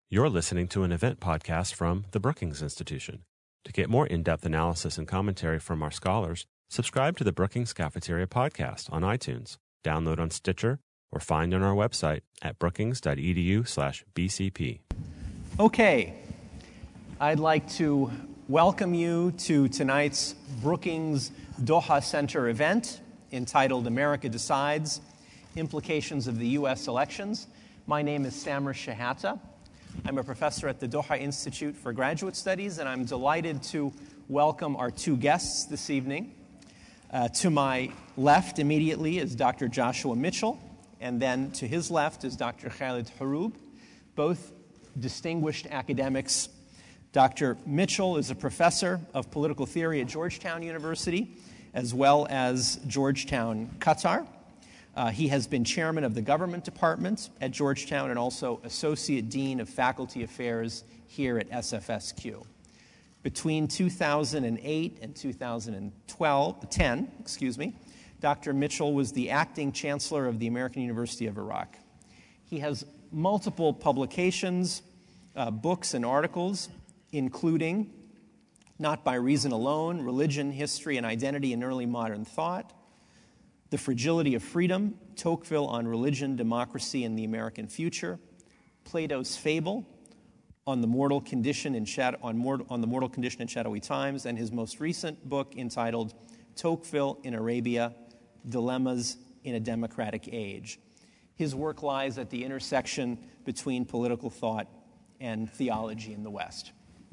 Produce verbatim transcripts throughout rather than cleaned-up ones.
You're listening to an event podcast from the Brookings Institution. To get more in-depth analysis and commentary from our scholars, subscribe to the Brookings Cafeteria podcast on iTunes, download on Stitcher, or find on our website at brookings.edu slash BCP. Okay, I'd like to welcome you to tonight's Brookings Doha Center event entitled America Decides, Implications of the U S Elections. My name is Samer Shehata. I'm a professor at the Doha Institute for Graduate Studies, and I'm delighted to welcome our two guests this evening. Uh, to my left immediately is Doctor Joshua Mitchell, and then to his left is Doctor Khaled Haroub, both distinguished academics. Doctor Mitchell is a professor of political theory at Georgetown University, as well as Georgetown, Qatar. Uh, he has been chairman of the government department at Georgetown and also associate dean of faculty affairs here at S F S Q. Between two thousand eight and two thousand ten, excuse me, Doctor Mitchell was the acting chancellor of the American University of Iraq. He has multiple publications, uh, books and articles, including Not by Reason Alone, Religion, History, and Identity in Early Modern Thought, The Fragility of Freedom, Tocqueville on Religion, Democracy, and the American Future, Plato's Fable, on the mortal condition in shadow, on, mort, on the mortal condition in shadowy times, and his most recent book entitled Tocqueville in Arabia, Dilemmas in a Democratic Age. His work lies at the intersection between political thought and theology in the West.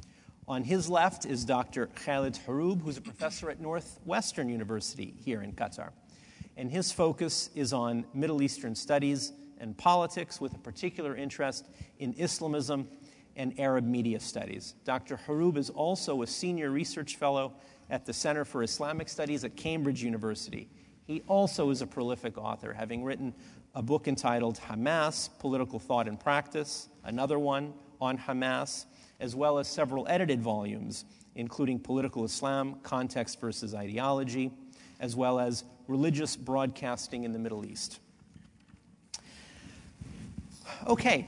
On his left is Doctor Khaled Haroub, who's a professor at Northwestern University here in Qatar. And his focus is on Middle Eastern studies and politics, with a particular interest in Islamism and Arab media studies. Doctor Haroub is also a senior research fellow at the Center for Islamic Studies at Cambridge University. He also is a prolific author, having written a book entitled Hamas, Political Thought and Practice, another one on Hamas, as well as several edited volumes, including Political Islam, Context versus Ideology, as well as Religious Broadcasting in the Middle East. Okay,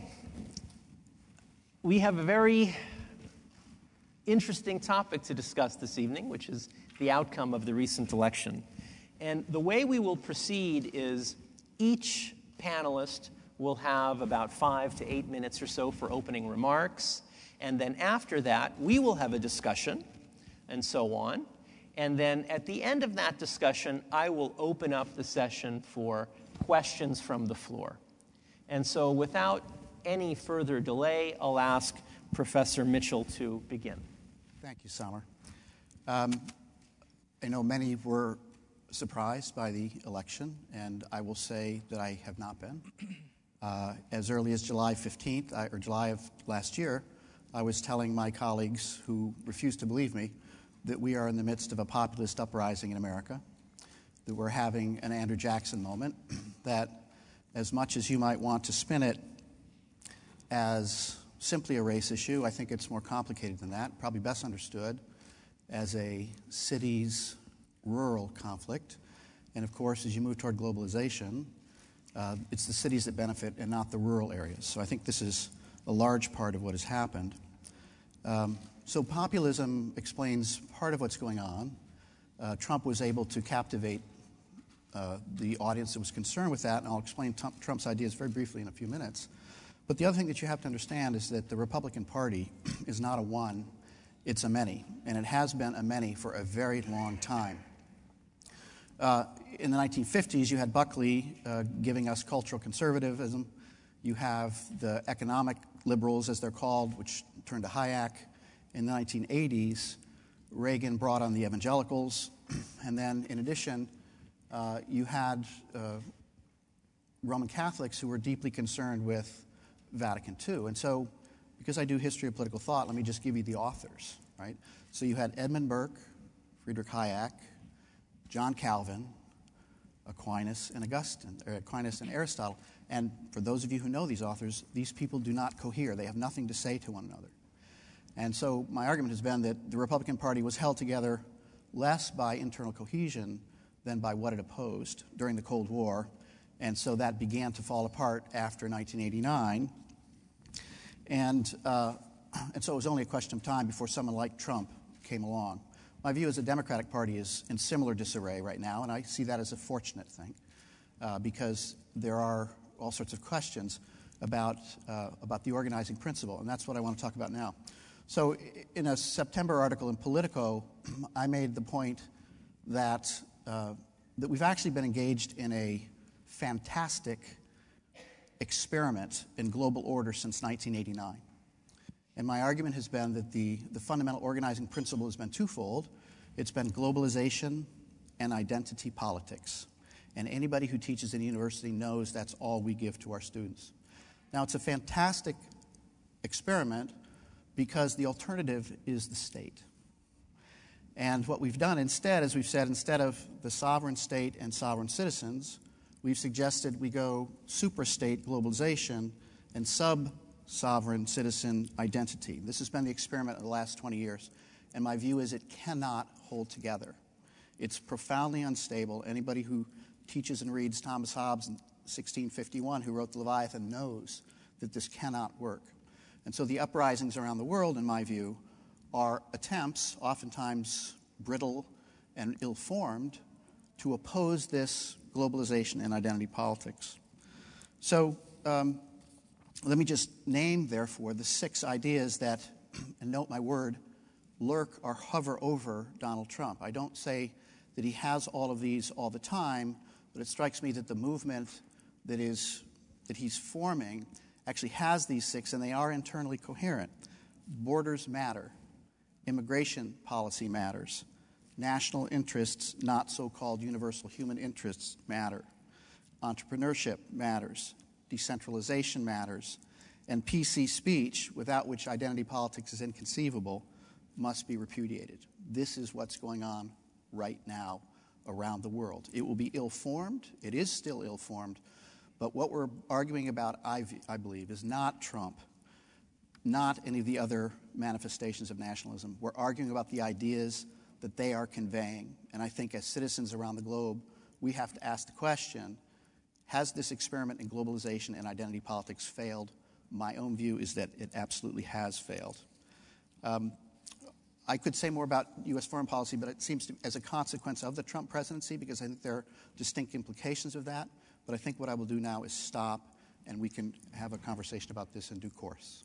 we have a very interesting topic to discuss this evening, which is the outcome of the recent election. And the way we will proceed is each panelist will have about five to eight minutes or so for opening remarks. And then after that, we will have a discussion and so on. And then at the end of that discussion, I will open up the session for questions from the floor. And so without any further delay, I'll ask Professor Mitchell to begin. Thank you, Samer. Um, I know many were surprised by the election, and I will say that I have not been. Uh, as early as July fifteenth, I, or July of last year, I was telling my colleagues who refused to believe me that we are in the midst of a populist uprising in America, that we're having an Andrew Jackson moment, that as much as you might want to spin it as simply a race issue, I think it's more complicated than that, probably best understood as a cities-rural conflict. And of course, as you move toward globalization, uh, it's the cities that benefit and not the rural areas. So I think this is a large part of what has happened. Um, so populism explains part of what's going on. Uh, Trump was able to captivate uh, the audience that was concerned with that, and I'll explain t- Trump's ideas very briefly in a few minutes. But the other thing that you have to understand is that the Republican Party is not a one, it's a many, and it has been a many for a very long time. Uh, in the nineteen fifties, you had Buckley uh, giving us cultural conservatism. You have the economic liberals, as they're called, which turned to Hayek. In the nineteen eighties, Reagan brought on the evangelicals. And then, in addition, uh, you had uh, Roman Catholics who were deeply concerned with Vatican Two. And so, because I do history of political thought, let me just give you the authors, right? So you had Edmund Burke, Friedrich Hayek, John Calvin, Aquinas, and Augustine, or Aquinas and Aristotle. And for those of you who know these authors, these people do not cohere. They have nothing to say to one another. And so my argument has been that the Republican Party was held together less by internal cohesion than by what it opposed during the Cold War. And so that began to fall apart after nineteen eighty-nine. And, uh, and so it was only a question of time before someone like Trump came along. My view is the Democratic Party is in similar disarray right now, and I see that as a fortunate thing uh, because there are all sorts of questions about, uh, about the organizing principle, and that's what I want to talk about now. So in a September article in Politico, I made the point that, uh, that we've actually been engaged in a fantastic experiment in global order since nineteen eighty-nine. And my argument has been that the, the fundamental organizing principle has been twofold. It's been globalization and identity politics. And anybody who teaches in a university knows that's all we give to our students. Now, it's a fantastic experiment because the alternative is the state. And what we've done instead, as we've said, instead of the sovereign state and sovereign citizens, we've suggested we go superstate globalization and sub-sovereign citizen identity. This has been the experiment of the last twenty years, and my view is it cannot hold together. It's profoundly unstable. Anybody who teaches and reads Thomas Hobbes in sixteen fifty-one, who wrote the Leviathan, knows that this cannot work. And so the uprisings around the world, in my view, are attempts, oftentimes brittle and ill-formed, to oppose this globalization and identity politics. So um, let me just name, therefore, the six ideas that, and note my word, lurk or hover over Donald Trump. I don't say that he has all of these all the time, but it strikes me that the movement that is that he's forming actually has these six, and they are internally coherent. Borders matter. Immigration policy matters. National interests, not so-called universal human interests, matter. Entrepreneurship matters. Decentralization matters. And P C speech, without which identity politics is inconceivable, must be repudiated. This is what's going on right now around the world. It will be ill-formed. It is still ill-formed. But what we're arguing about, I, I believe, is not Trump, not any of the other manifestations of nationalism. We're arguing about the ideas that they are conveying. And I think as citizens around the globe, we have to ask the question, has this experiment in globalization and identity politics failed? My own view is that it absolutely has failed. Um, I could say more about U S foreign policy, but it seems to, as a consequence of the Trump presidency, because I think there are distinct implications of that. But I think what I will do now is stop, and we can have a conversation about this in due course.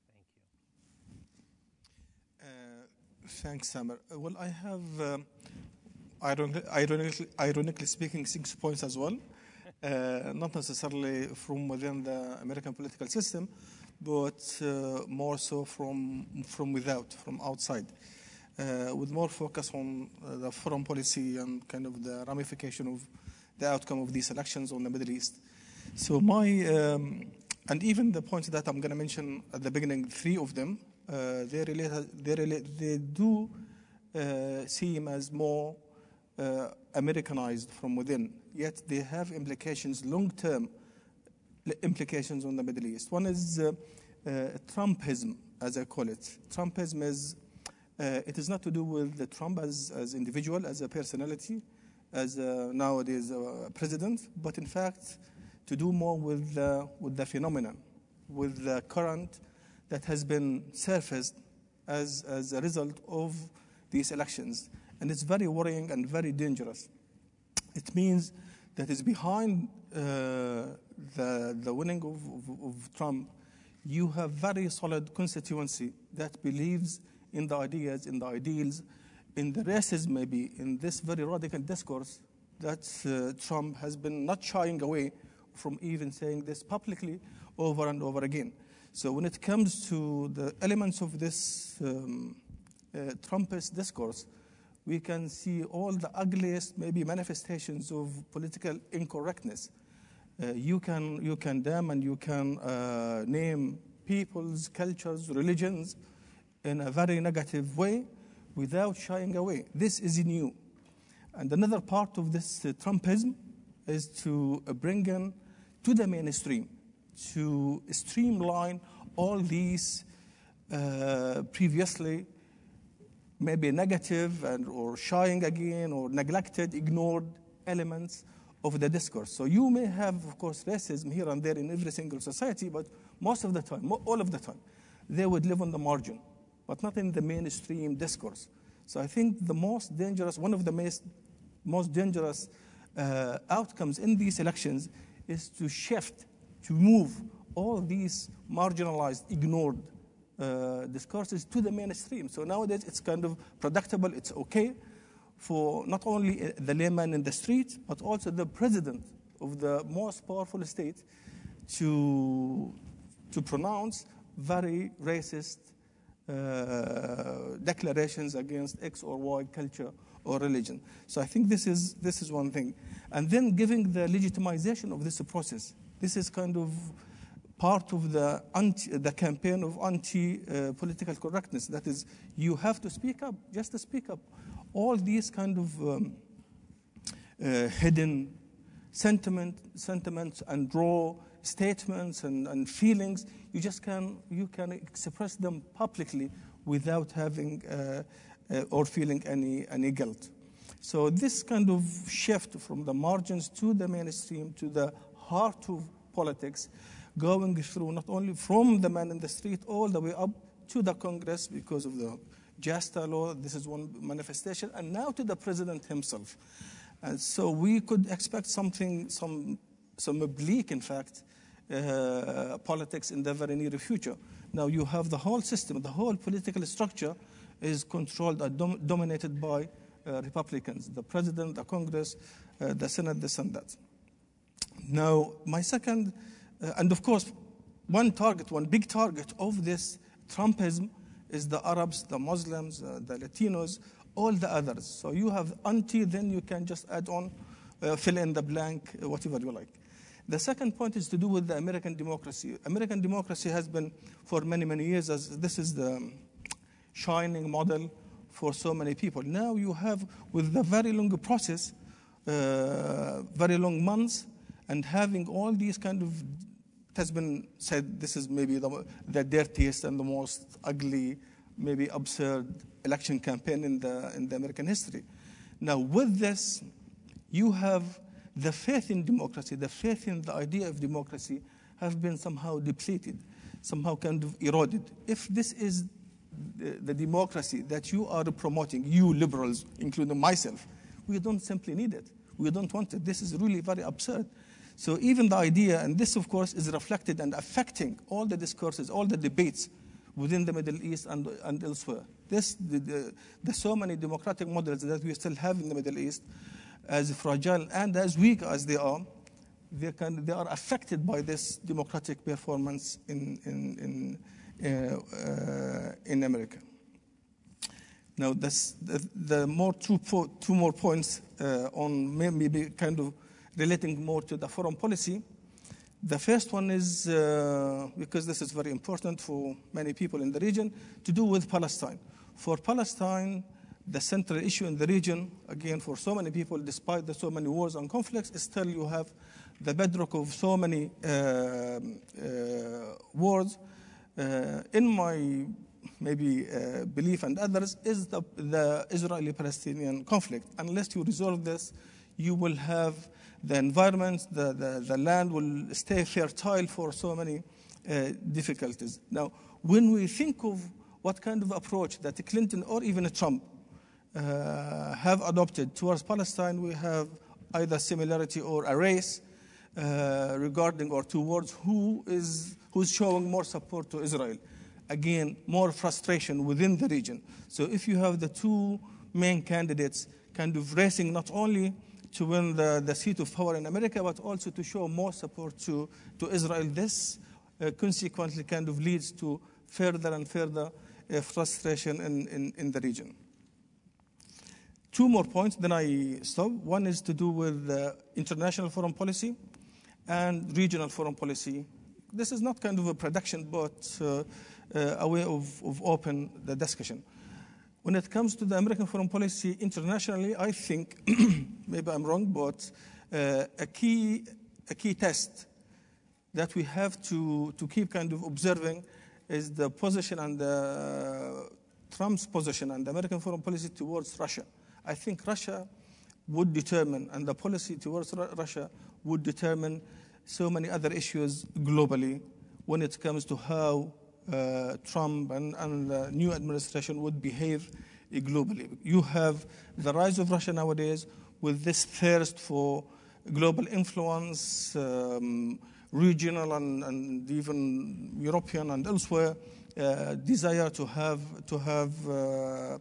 Thank you. Uh, thanks, Samer. Uh, well, I have, um, ironically, ironically, ironically speaking, six points as well. Uh, not necessarily from within the American political system, but uh, more so from from without, from outside, uh, with more focus on uh, the foreign policy and kind of the ramification of the outcome of these elections on the Middle East. So my, um, and even the points that I'm going to mention at the beginning, three of them, uh, they, relate, they, relate, they do uh, seem as more uh, Americanized from within, yet they have implications, long-term implications on the Middle East. One is uh, uh, Trumpism, as I call it. Trumpism is, uh, it is not to do with the Trump as as individual, as a personality, as uh, nowadays uh, president, but in fact to do more with, uh, with the phenomenon, with the current that has been surfaced as, as a result of these elections. And it's very worrying and very dangerous. It means that is behind uh, the, the winning of, of, of Trump, you have very solid constituency that believes in the ideas, in the ideals, in the racism maybe, in this very radical discourse that uh, Trump has been not shying away from even saying this publicly over and over again. So when it comes to the elements of this um, uh, Trumpist discourse, we can see all the ugliest maybe manifestations of political incorrectness. Uh, you can you can damn and you can uh, name peoples, cultures, religions in a very negative way without shying away. This is new. And another part of this uh, Trumpism is to uh, bring in to the mainstream, to streamline all these uh, previously maybe negative and or shying again or neglected, ignored elements of the discourse. So you may have, of course, racism here and there in every single society, but most of the time, mo- all of the time, they would live on the margin, but not in the mainstream discourse. So I think the most dangerous, one of the most, most dangerous uh, outcomes in these elections is to shift, to move all these marginalized, ignored uh, discourses to the mainstream. So nowadays it's kind of predictable, it's okay for not only the layman in the street, but also the president of the most powerful state to, to pronounce very racist uh, declarations against X or Y culture or religion. So I think this is, this is one thing. And then giving the legitimization of this process. This is kind of part of the, anti, the campaign of anti-political uh, correctness. That is, you have to speak up, just to speak up. All these kind of um, uh, hidden sentiment, sentiments and raw statements and, and feelings, you just can, you can express them publicly without having uh, uh, or feeling any, any guilt. So this kind of shift from the margins to the mainstream, to the heart of politics, going through not only from the man in the street all the way up to the Congress because of the JASTA law, this is one manifestation, and now to the president himself. And so we could expect something, some, some oblique, in fact, uh, politics in the very near future. Now you have the whole system, the whole political structure is controlled and dom- dominated by uh, Republicans, the president, the Congress, uh, the Senate, this and that. Now, my second, uh, and of course, one target, one big target of this Trumpism is the Arabs, the Muslims, uh, the Latinos, all the others. So you have anti, then you can just add on, uh, fill in the blank, uh, whatever you like. The second point is to do with the American democracy. American democracy has been for many, many years, as this is the shining model for so many people. Now you have, with the very long process, uh, very long months, and having all these kind of, it has been said this is maybe the, the dirtiest and the most ugly, maybe absurd election campaign in the, in the American history. Now with this, you have the faith in democracy, the faith in the idea of democracy have been somehow depleted, somehow kind of eroded. If this is the, the democracy that you are promoting, you liberals, including myself, we don't simply need it. We don't want it. This is really very absurd. So even the idea, and this of course is reflected and affecting all the discourses, all the debates within the Middle East and, and elsewhere. This, the, the, the so many democratic models that we still have in the Middle East, as fragile and as weak as they are, they, can, they are affected by this democratic performance in, in, in, uh, uh, in America. Now, this, the, the more two, po- two more points uh, on maybe kind of relating more to the foreign policy. The first one is, uh, because this is very important for many people in the region, to do with Palestine. For Palestine, the central issue in the region, again, for so many people, despite the so many wars and conflicts, still you have the bedrock of so many uh, uh, wars. Uh, in my maybe uh, belief and others, is the, the Israeli-Palestinian conflict. Unless you resolve this, you will have the environment, the, the, the land will stay fertile for so many uh, difficulties. Now, when we think of what kind of approach that Clinton or even Trump uh, have adopted towards Palestine, we have either similarity or a race uh, regarding or towards who is who's showing more support to Israel. Again, more frustration within the region. So if you have the two main candidates kind of racing not only to win the, the seat of power in America, but also to show more support to, to Israel, this uh, consequently kind of leads to further and further uh, frustration in, in, in the region. Two more points, then I stop. One is to do with uh, international foreign policy and regional foreign policy. This is not kind of a prediction, but uh, uh, a way of, of open the discussion. When it comes to the American foreign policy internationally, I think, maybe I'm wrong, but uh, a key a key test that we have to, to keep kind of observing is the position and the, uh, Trump's position and the American foreign policy towards Russia. I think Russia would determine, and the policy towards Russia would determine so many other issues globally when it comes to how uh, Trump and, and the new administration would behave globally. You have the rise of Russia nowadays with this thirst for global influence, um, regional and, and even European and elsewhere, uh, desire to have to have uh,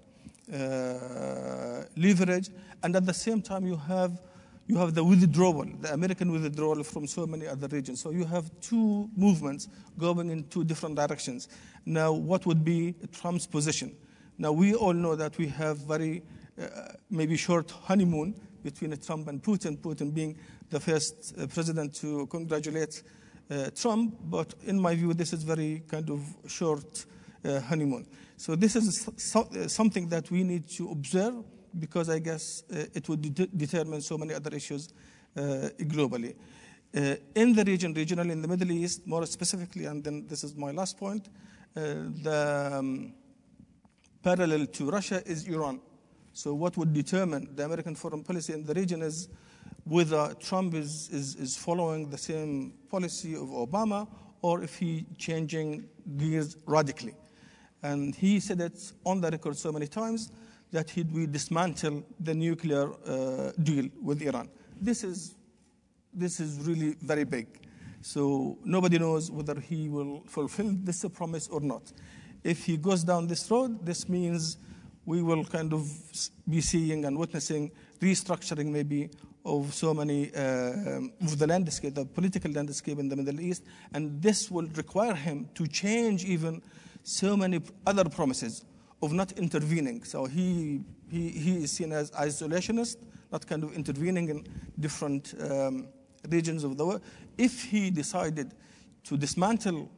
uh, leverage, and at the same time you have you have the withdrawal, the American withdrawal from so many other regions. So you have two movements going in two different directions. Now, what would be Trump's position? Now, we all know that we have very uh, maybe short honeymoon between Trump and Putin, Putin being the first uh, president to congratulate uh, Trump, but in my view, this is very kind of short uh, honeymoon. So this is so, uh, something that we need to observe, because I guess uh, it would de- determine so many other issues uh, globally. Uh, in the region, regionally, in the Middle East, more specifically, and then this is my last point, uh, the um, parallel to Russia is Iran. So what would determine the American foreign policy in the region is whether Trump is, is, is following the same policy of Obama, or if he changing gears radically. And he said it on the record so many times that he would dismantle the nuclear uh, deal with Iran. This is, this is really very big. So nobody knows whether he will fulfill this promise or not. If he goes down this road, this means we will kind of be seeing and witnessing restructuring maybe of so many, uh, of the landscape, the political landscape in the Middle East, and this will require him to change even so many other promises of not intervening. So he, he, he is seen as isolationist, not kind of intervening in different um, regions of the world. If he decided to dismantle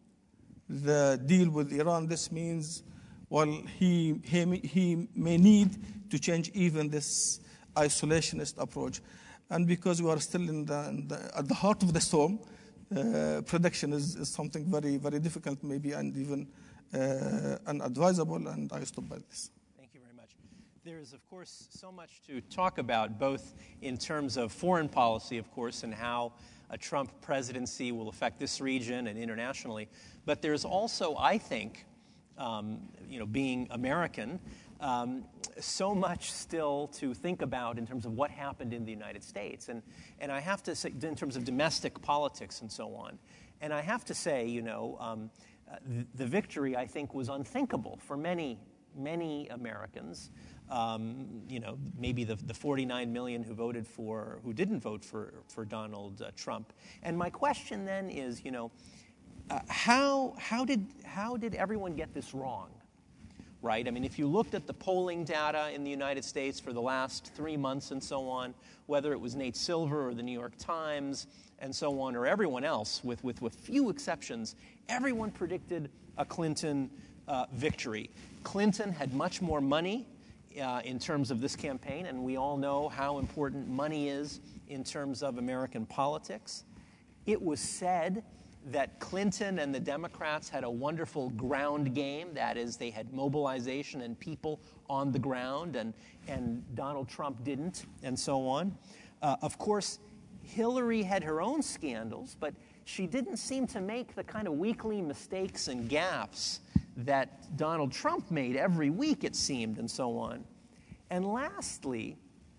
the deal with Iran, this means, well, he, he, he may need to change even this isolationist approach. And because we are still in the, in the, at the heart of the storm, uh, prediction is, is something very, very difficult maybe, and even uh, unadvisable, and I stop by this. Thank you very much. There is, of course, so much to talk about, both in terms of foreign policy, of course, and how a Trump presidency will affect this region and internationally. But there's also, I think, um, you know, being American, um, so much still to think about in terms of what happened in the United States. And, and I have to say, in terms of domestic politics and so on. And I have to say, you know, um, uh, the, the victory, I think, was unthinkable for many, many Americans. Um, you know, maybe the, the forty-nine million who voted for, who didn't vote for, for Donald uh, Trump. And my question then is, you know, uh, how, how, did, how did everyone get this wrong? Right? I mean, if you looked at the polling data in the United States for the last three months and so on, whether it was Nate Silver or the New York Times and so on, or everyone else, with, with, with few exceptions, everyone predicted a Clinton uh, victory. Clinton had much more money uh, in terms of this campaign, and we all know how important money is in terms of American politics. It was said that Clinton and the Democrats had a wonderful ground game. That is, they had mobilization and people on the ground, and, and Donald Trump didn't, and so on. Uh, of course, Hillary had her own scandals, but she didn't seem to make the kind of weekly mistakes and gaffes that Donald Trump made every week, it seemed, and so on. And lastly,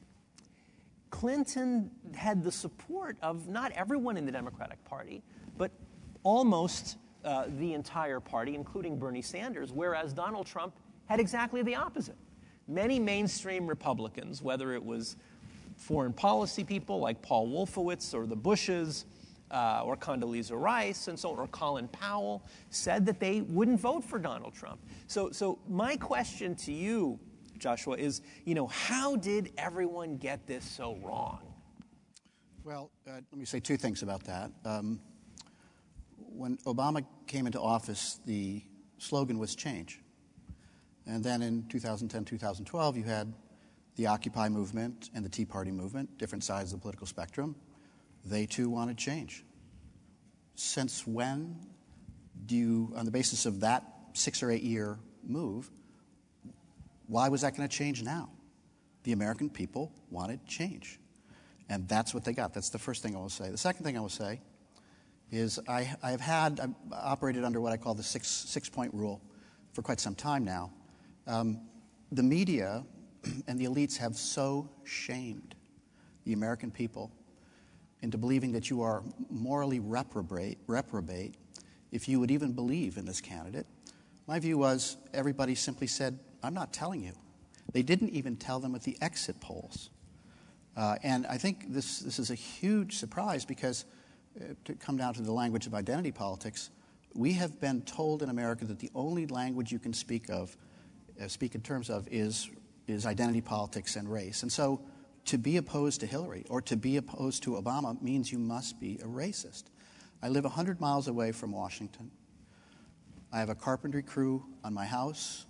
Clinton had the support of not everyone in the Democratic Party, but almost uh, the entire party, including Bernie Sanders, whereas Donald Trump had exactly the opposite. Many mainstream Republicans, whether it was foreign policy people like Paul Wolfowitz or the Bushes uh, or Condoleezza Rice and so on, or Colin Powell, said that they wouldn't vote for Donald Trump. So, so my question to you, Joshua, is, you know, how did everyone get this so wrong? Well, uh, let me say two things about that. Um, When Obama came into office, the slogan was change. And then in two thousand ten, two thousand twelve, you had the Occupy movement and the Tea Party movement, different sides of the political spectrum. They too wanted change. Since when do you, on the basis of that six or eight year move, why was that going to change now? The American people wanted change. And that's what they got. That's the first thing I will say. The second thing I will say is I, I've had, I've operated under what I call the six, six-point rule for quite some time now. Um, the media and the elites have so shamed the American people into believing that you are morally reprobate, reprobate if you would even believe in this candidate. My view was everybody simply said, I'm not telling you. They didn't even tell them at the exit polls. Uh, and I think this, this is a huge surprise because, uh, to come down to the language of identity politics, we have been told in America that the only language you can speak of, uh, speak in terms of, is, is identity politics and race. And so to be opposed to Hillary or to be opposed to Obama means you must be a racist. I live one hundred miles away from Washington. I have a carpentry crew on my house,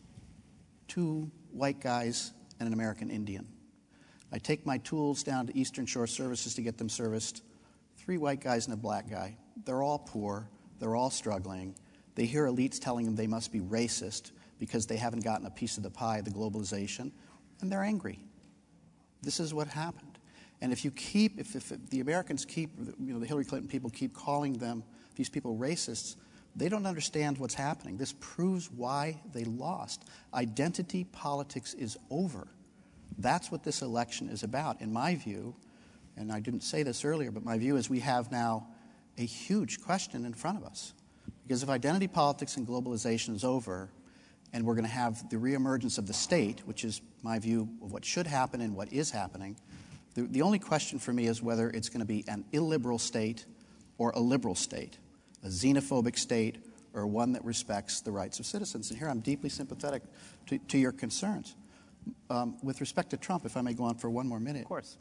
two white guys and an American Indian. I take my tools down to Eastern Shore Services to get them serviced. Three white guys and a black guy. They're all poor. They're all struggling. They hear elites telling them they must be racist because they haven't gotten a piece of the pie of the globalization, and they're angry. This is what happened. And if you keep, if, if the Americans keep, you know, the Hillary Clinton people keep calling them, these people, racists, they don't understand what's happening. This proves why they lost. Identity politics is over. That's what this election is about. In my view, and I didn't say this earlier, but my view is we have now a huge question in front of us. Because if identity politics and globalization is over, and we're going to have the reemergence of the state, which is my view of what should happen and what is happening, the, the only question for me is whether it's going to be an illiberal state or a liberal state, a xenophobic state or one that respects the rights of citizens. And here I'm deeply sympathetic to, to your concerns. Um, with respect to Trump, if I may go on for one more minute. Of course.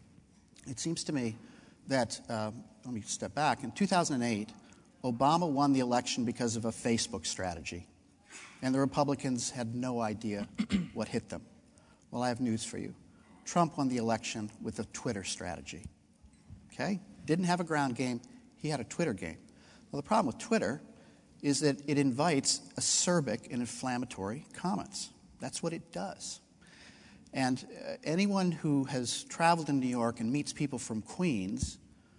It seems to me that, um, let me step back, in two thousand eight, Obama won the election because of a Facebook strategy. And the Republicans had no idea what hit them. Well, I have news for you. Trump won the election with a Twitter strategy. Okay? Didn't have a ground game. He had a Twitter game. Well, the problem with Twitter is that it invites acerbic and inflammatory comments. That's what it does. And uh, anyone who has traveled in New York and meets people from Queens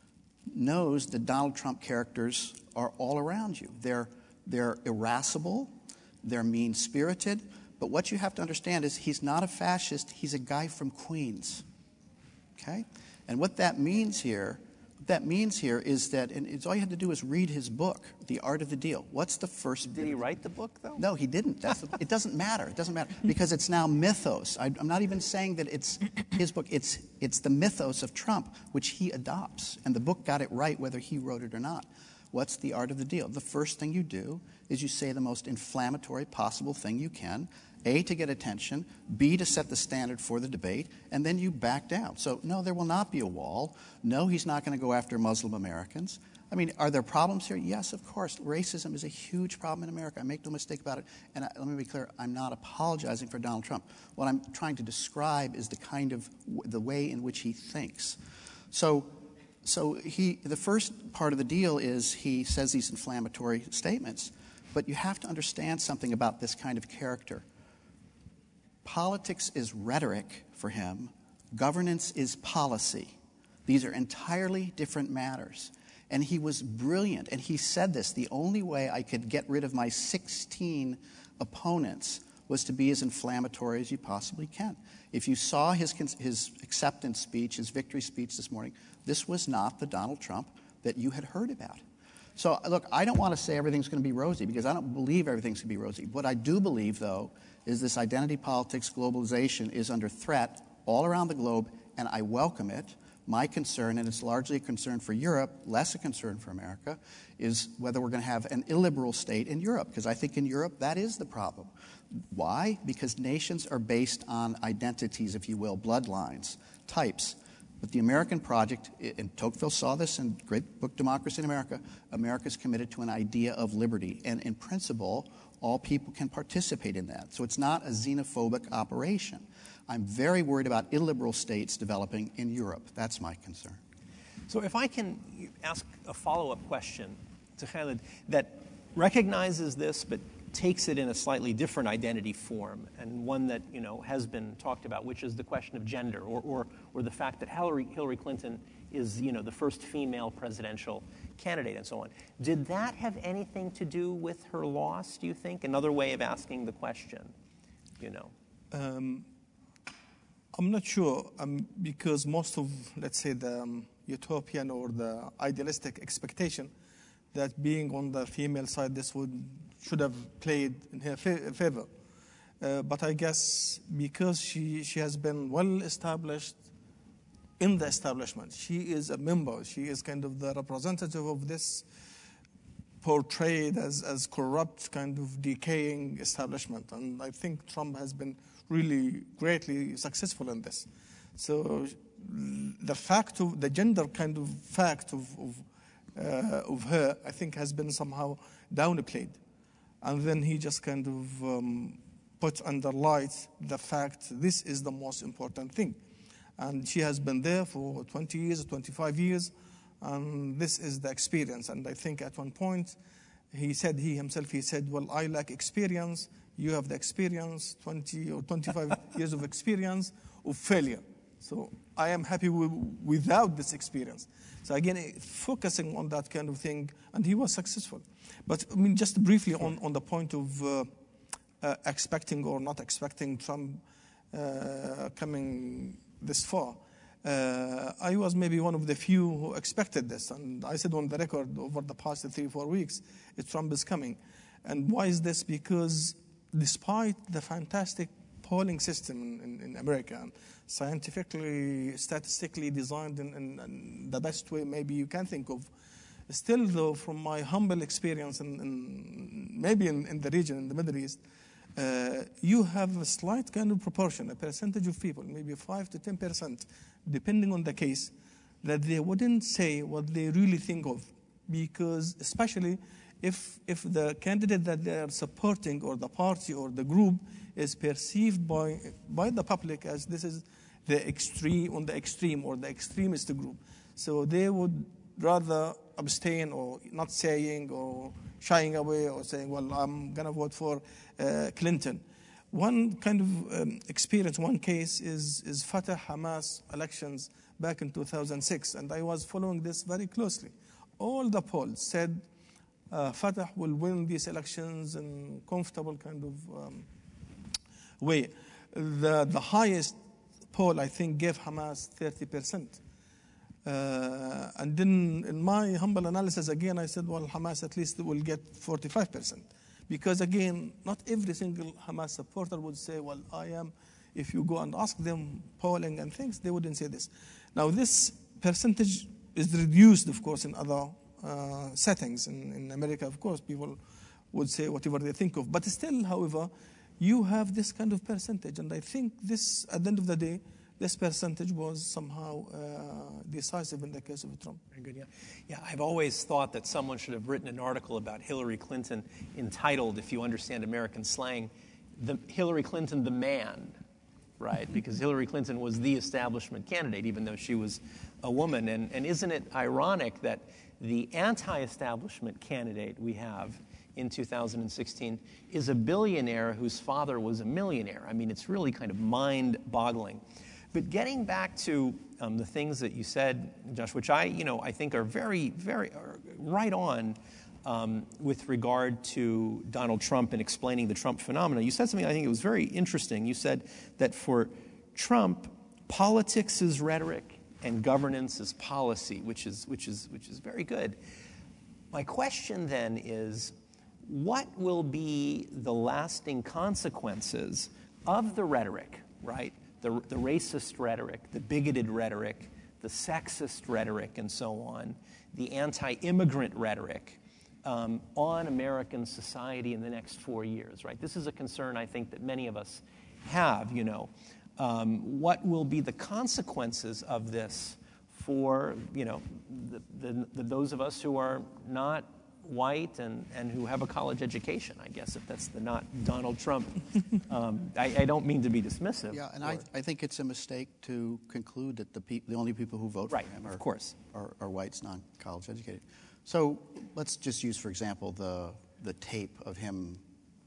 knows that Donald Trump characters are all around you. They're, they're irascible. They're mean-spirited. But what you have to understand is he's not a fascist. He's a guy from Queens. Okay? And what that means here, what that means here is that, and it's all you have to do is read his book, The Art of the Deal. What's the first? Did he write the book, though? No, he didn't. That's the, it doesn't matter. It doesn't matter because it's now mythos. I, I'm not even saying that it's his book. It's it's the mythos of Trump, which he adopts, and the book got it right whether he wrote it or not. What's the art of the deal? The first thing you do is you say the most inflammatory possible thing you can, A, to get attention, B, to set the standard for the debate, and then you back down. So, no, there will not be a wall. No, he's not going to go after Muslim Americans. I mean, are there problems here? Yes, of course. Racism is a huge problem in America. I make no mistake about it. And I, let me be clear, I'm not apologizing for Donald Trump. What I'm trying to describe is the kind of, the way in which he thinks. So, So he, the first part of the deal is he says these inflammatory statements. But you have to understand something about this kind of character. Politics is rhetoric for him. Governance is policy. These are entirely different matters. And he was brilliant. And he said this, the only way I could get rid of my sixteen opponents was to be as inflammatory as you possibly can. If you saw his, his acceptance speech, his victory speech this morning, this was not the Donald Trump that you had heard about. So, look, I don't want to say everything's going to be rosy because I don't believe everything's going to be rosy. What I do believe, though, is this identity politics globalization is under threat all around the globe, and I welcome it. My concern, and it's largely a concern for Europe, less a concern for America, is whether we're going to have an illiberal state in Europe, because I think in Europe that is the problem. Why? Because nations are based on identities, if you will, bloodlines, types. But the American project, and Tocqueville saw this in great book Democracy in America, America is committed to an idea of liberty. And in principle, all people can participate in that. So it's not a xenophobic operation. I'm very worried about illiberal states developing in Europe. That's my concern. So if I can ask a follow-up question to Khaled that recognizes this but takes it in a slightly different identity form, and one that, you know, has been talked about, which is the question of gender, or or, or the fact that Hillary, Hillary Clinton is, you know, the first female presidential candidate and so on. Did that have anything to do with her loss, do you think? Another way of asking the question, you know. Um, I'm not sure, um, because most of, let's say, the um, utopian or the idealistic expectation that being on the female side, this would should have played in her fa- favor. Uh, but I guess because she, she has been well established in the establishment, she is a member, she is kind of the representative of this portrayed as, as corrupt, kind of decaying establishment. And I think Trump has been really greatly successful in this. So the fact of, the gender kind of fact of, of, uh, of her, I think has been somehow downplayed. And then he just kind of um, put under light the fact this is the most important thing. And she has been there for twenty years, twenty-five years, and this is the experience. And I think at one point, he said, he himself, he said, well, I lack experience, you have the experience, twenty or twenty-five years of experience of failure. So I am happy w- without this experience. So again, focusing on that kind of thing, and he was successful. But I mean, just briefly on, on the point of uh, uh, expecting or not expecting Trump uh, coming this far. Uh, I was maybe one of the few who expected this, and I said on the record over the past three, four weeks, Trump is coming. And why is this? Because despite the fantastic polling system in, in America, scientifically, statistically designed in, in, in the best way maybe you can think of, still though, from my humble experience, in, in maybe in, in the region, in the Middle East, Uh, you have a slight kind of proportion, a percentage of people, maybe five to ten percent, depending on the case, that they wouldn't say what they really think of, because especially if if the candidate that they are supporting or the party or the group is perceived by by the public as this is the extreme on the extreme or the extremist group, so they would rather abstain or not saying or shying away or saying, well, I'm going to vote for uh, Clinton. One kind of um, experience, one case is, is Fatah-Hamas elections back in two thousand six, and I was following this very closely. All the polls said uh, Fatah will win these elections in comfortable kind of um, way. The, the highest poll, I think, gave Hamas thirty percent. Uh, and then in my humble analysis, again, I said, well, Hamas at least will get forty-five percent. Because, again, not every single Hamas supporter would say, well, I am, if you go and ask them polling and things, they wouldn't say this. Now, this percentage is reduced, of course, in other uh, settings. In, in America, of course, people would say whatever they think of. But still, however, you have this kind of percentage. And I think this, at the end of the day, this percentage was somehow uh, decisive in the case of Trump. Very good, yeah. Yeah, I've always thought that someone should have written an article about Hillary Clinton entitled, if you understand American slang, the Hillary Clinton the man, right? Because Hillary Clinton was the establishment candidate, even though she was a woman. And, and isn't it ironic that the anti-establishment candidate we have in two thousand sixteen is a billionaire whose father was a millionaire? I mean, it's really kind of mind-boggling. But getting back to um, the things that you said, Josh, which I, you know, I think are very, very are right on um, with regard to Donald Trump and explaining the Trump phenomena. You said something I think it was very interesting. You said that for Trump, politics is rhetoric and governance is policy, which is which is which is very good. My question then is, what will be the lasting consequences of the rhetoric, right? The, the racist rhetoric, the bigoted rhetoric, the sexist rhetoric, and so on, the anti-immigrant rhetoric um, on American society in the next four years, right? This is a concern I think that many of us have, you know. Um, what will be the consequences of this for, you know, the, the, the, those of us who are not white and, and who have a college education, I guess, if that's the not Donald Trump. um, I, I don't mean to be dismissive. Yeah, and I, I think it's a mistake to conclude that the pe- the only people who vote right, for him are, of course. are, are whites, non-college educated. So let's just use, for example, the the tape of him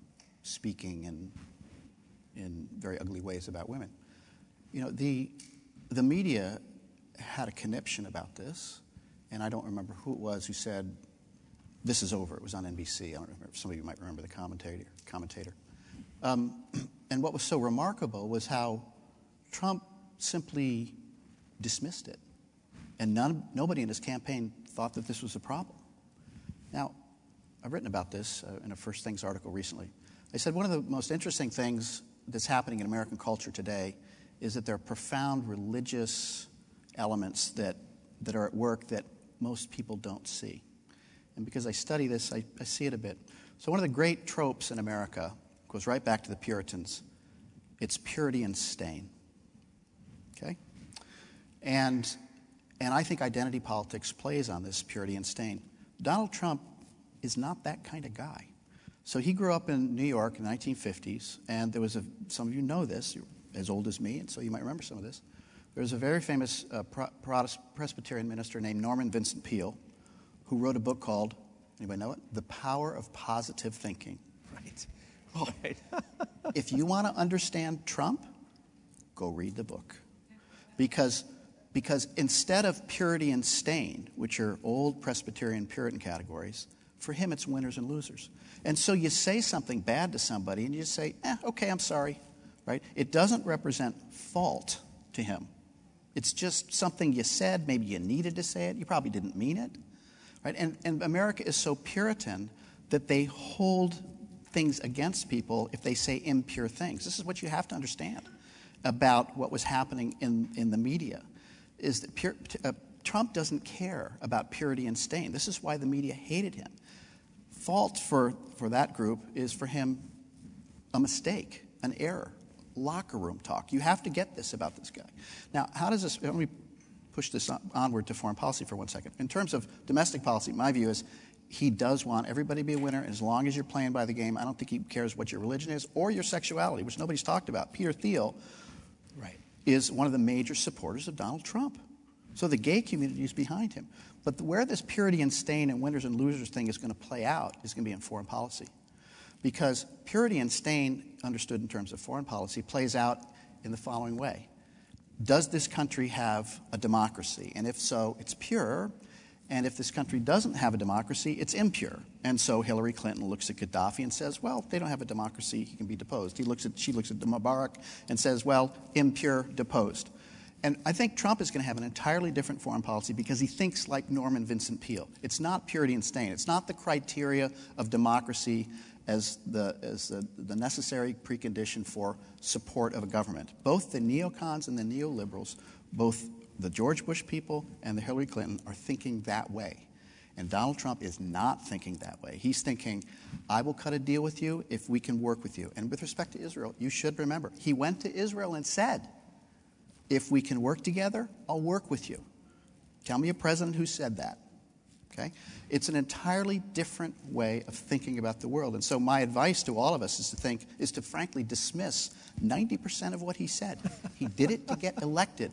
speaking in in very ugly ways about women. You know, the the media had a conniption about this, and I don't remember who it was who said, "This is over." It was on N B C. I don't remember. Some of you might remember the commentator. commentator. Um, and what was so remarkable was how Trump simply dismissed it. And none, nobody in his campaign thought that this was a problem. Now, I've written about this uh, in a First Things article recently. I said one of the most interesting things that's happening in American culture today is that there are profound religious elements that, that are at work that most people don't see. And because I study this, I, I see it a bit. So one of the great tropes in America goes right back to the Puritans. It's purity and stain. Okay? And, and I think identity politics plays on this purity and stain. Donald Trump is not that kind of guy. So he grew up in New York in the nineteen fifties, and there was a, some of you know this, you're as old as me, and so you might remember some of this. There was a very famous uh, Protestant Presbyterian minister named Norman Vincent Peale who wrote a book called, anybody know it? The Power of Positive Thinking. Right. Oh. Right. If you want to understand Trump, go read the book. Because, because instead of purity and stain, which are old Presbyterian Puritan categories, for him it's winners and losers. And so you say something bad to somebody and you just say, eh, okay, I'm sorry. Right? It doesn't represent fault to him. It's just something you said. Maybe you needed to say it. You probably didn't mean it. Right? And, and America is so Puritan that they hold things against people if they say impure things. This is what you have to understand about what was happening in, in the media, is that pure, uh, Trump doesn't care about purity and stain. This is why the media hated him. Fault for, for that group is for him a mistake, an error, locker room talk. You have to get this about this guy. Now, how does this, let me push this on, onward to foreign policy for one second. In terms of domestic policy, my view is he does want everybody to be a winner. As long as you're playing by the game, I don't think he cares what your religion is or your sexuality, which nobody's talked about. Peter Thiel right. is one of the major supporters of Donald Trump. So the gay community is behind him. But the, where this purity and stain and winners and losers thing is going to play out is going to be in foreign policy. Because purity and stain, understood in terms of foreign policy, plays out in the following way. Does this country have a democracy? And if so, it's pure. And if this country doesn't have a democracy, it's impure. And so Hillary Clinton looks at Gaddafi and says, well, if they don't have a democracy, he can be deposed. He looks at, she looks at Mubarak and says, well, impure, deposed. And I think Trump is going to have an entirely different foreign policy because he thinks like Norman Vincent Peale. It's not purity and stain. It's not the criteria of democracy as the, as the, the necessary precondition for support of a government. Both the neocons and the neoliberals, both the George Bush people and the Hillary Clinton are thinking that way. And Donald Trump is not thinking that way. He's thinking, I will cut a deal with you if we can work with you. And with respect to Israel, you should remember, he went to Israel and said, if we can work together, I'll work with you. Tell me a president who said that. Okay? It's an entirely different way of thinking about the world. And so my advice to all of us is to think, is to frankly dismiss ninety percent of what he said. He did it to get elected.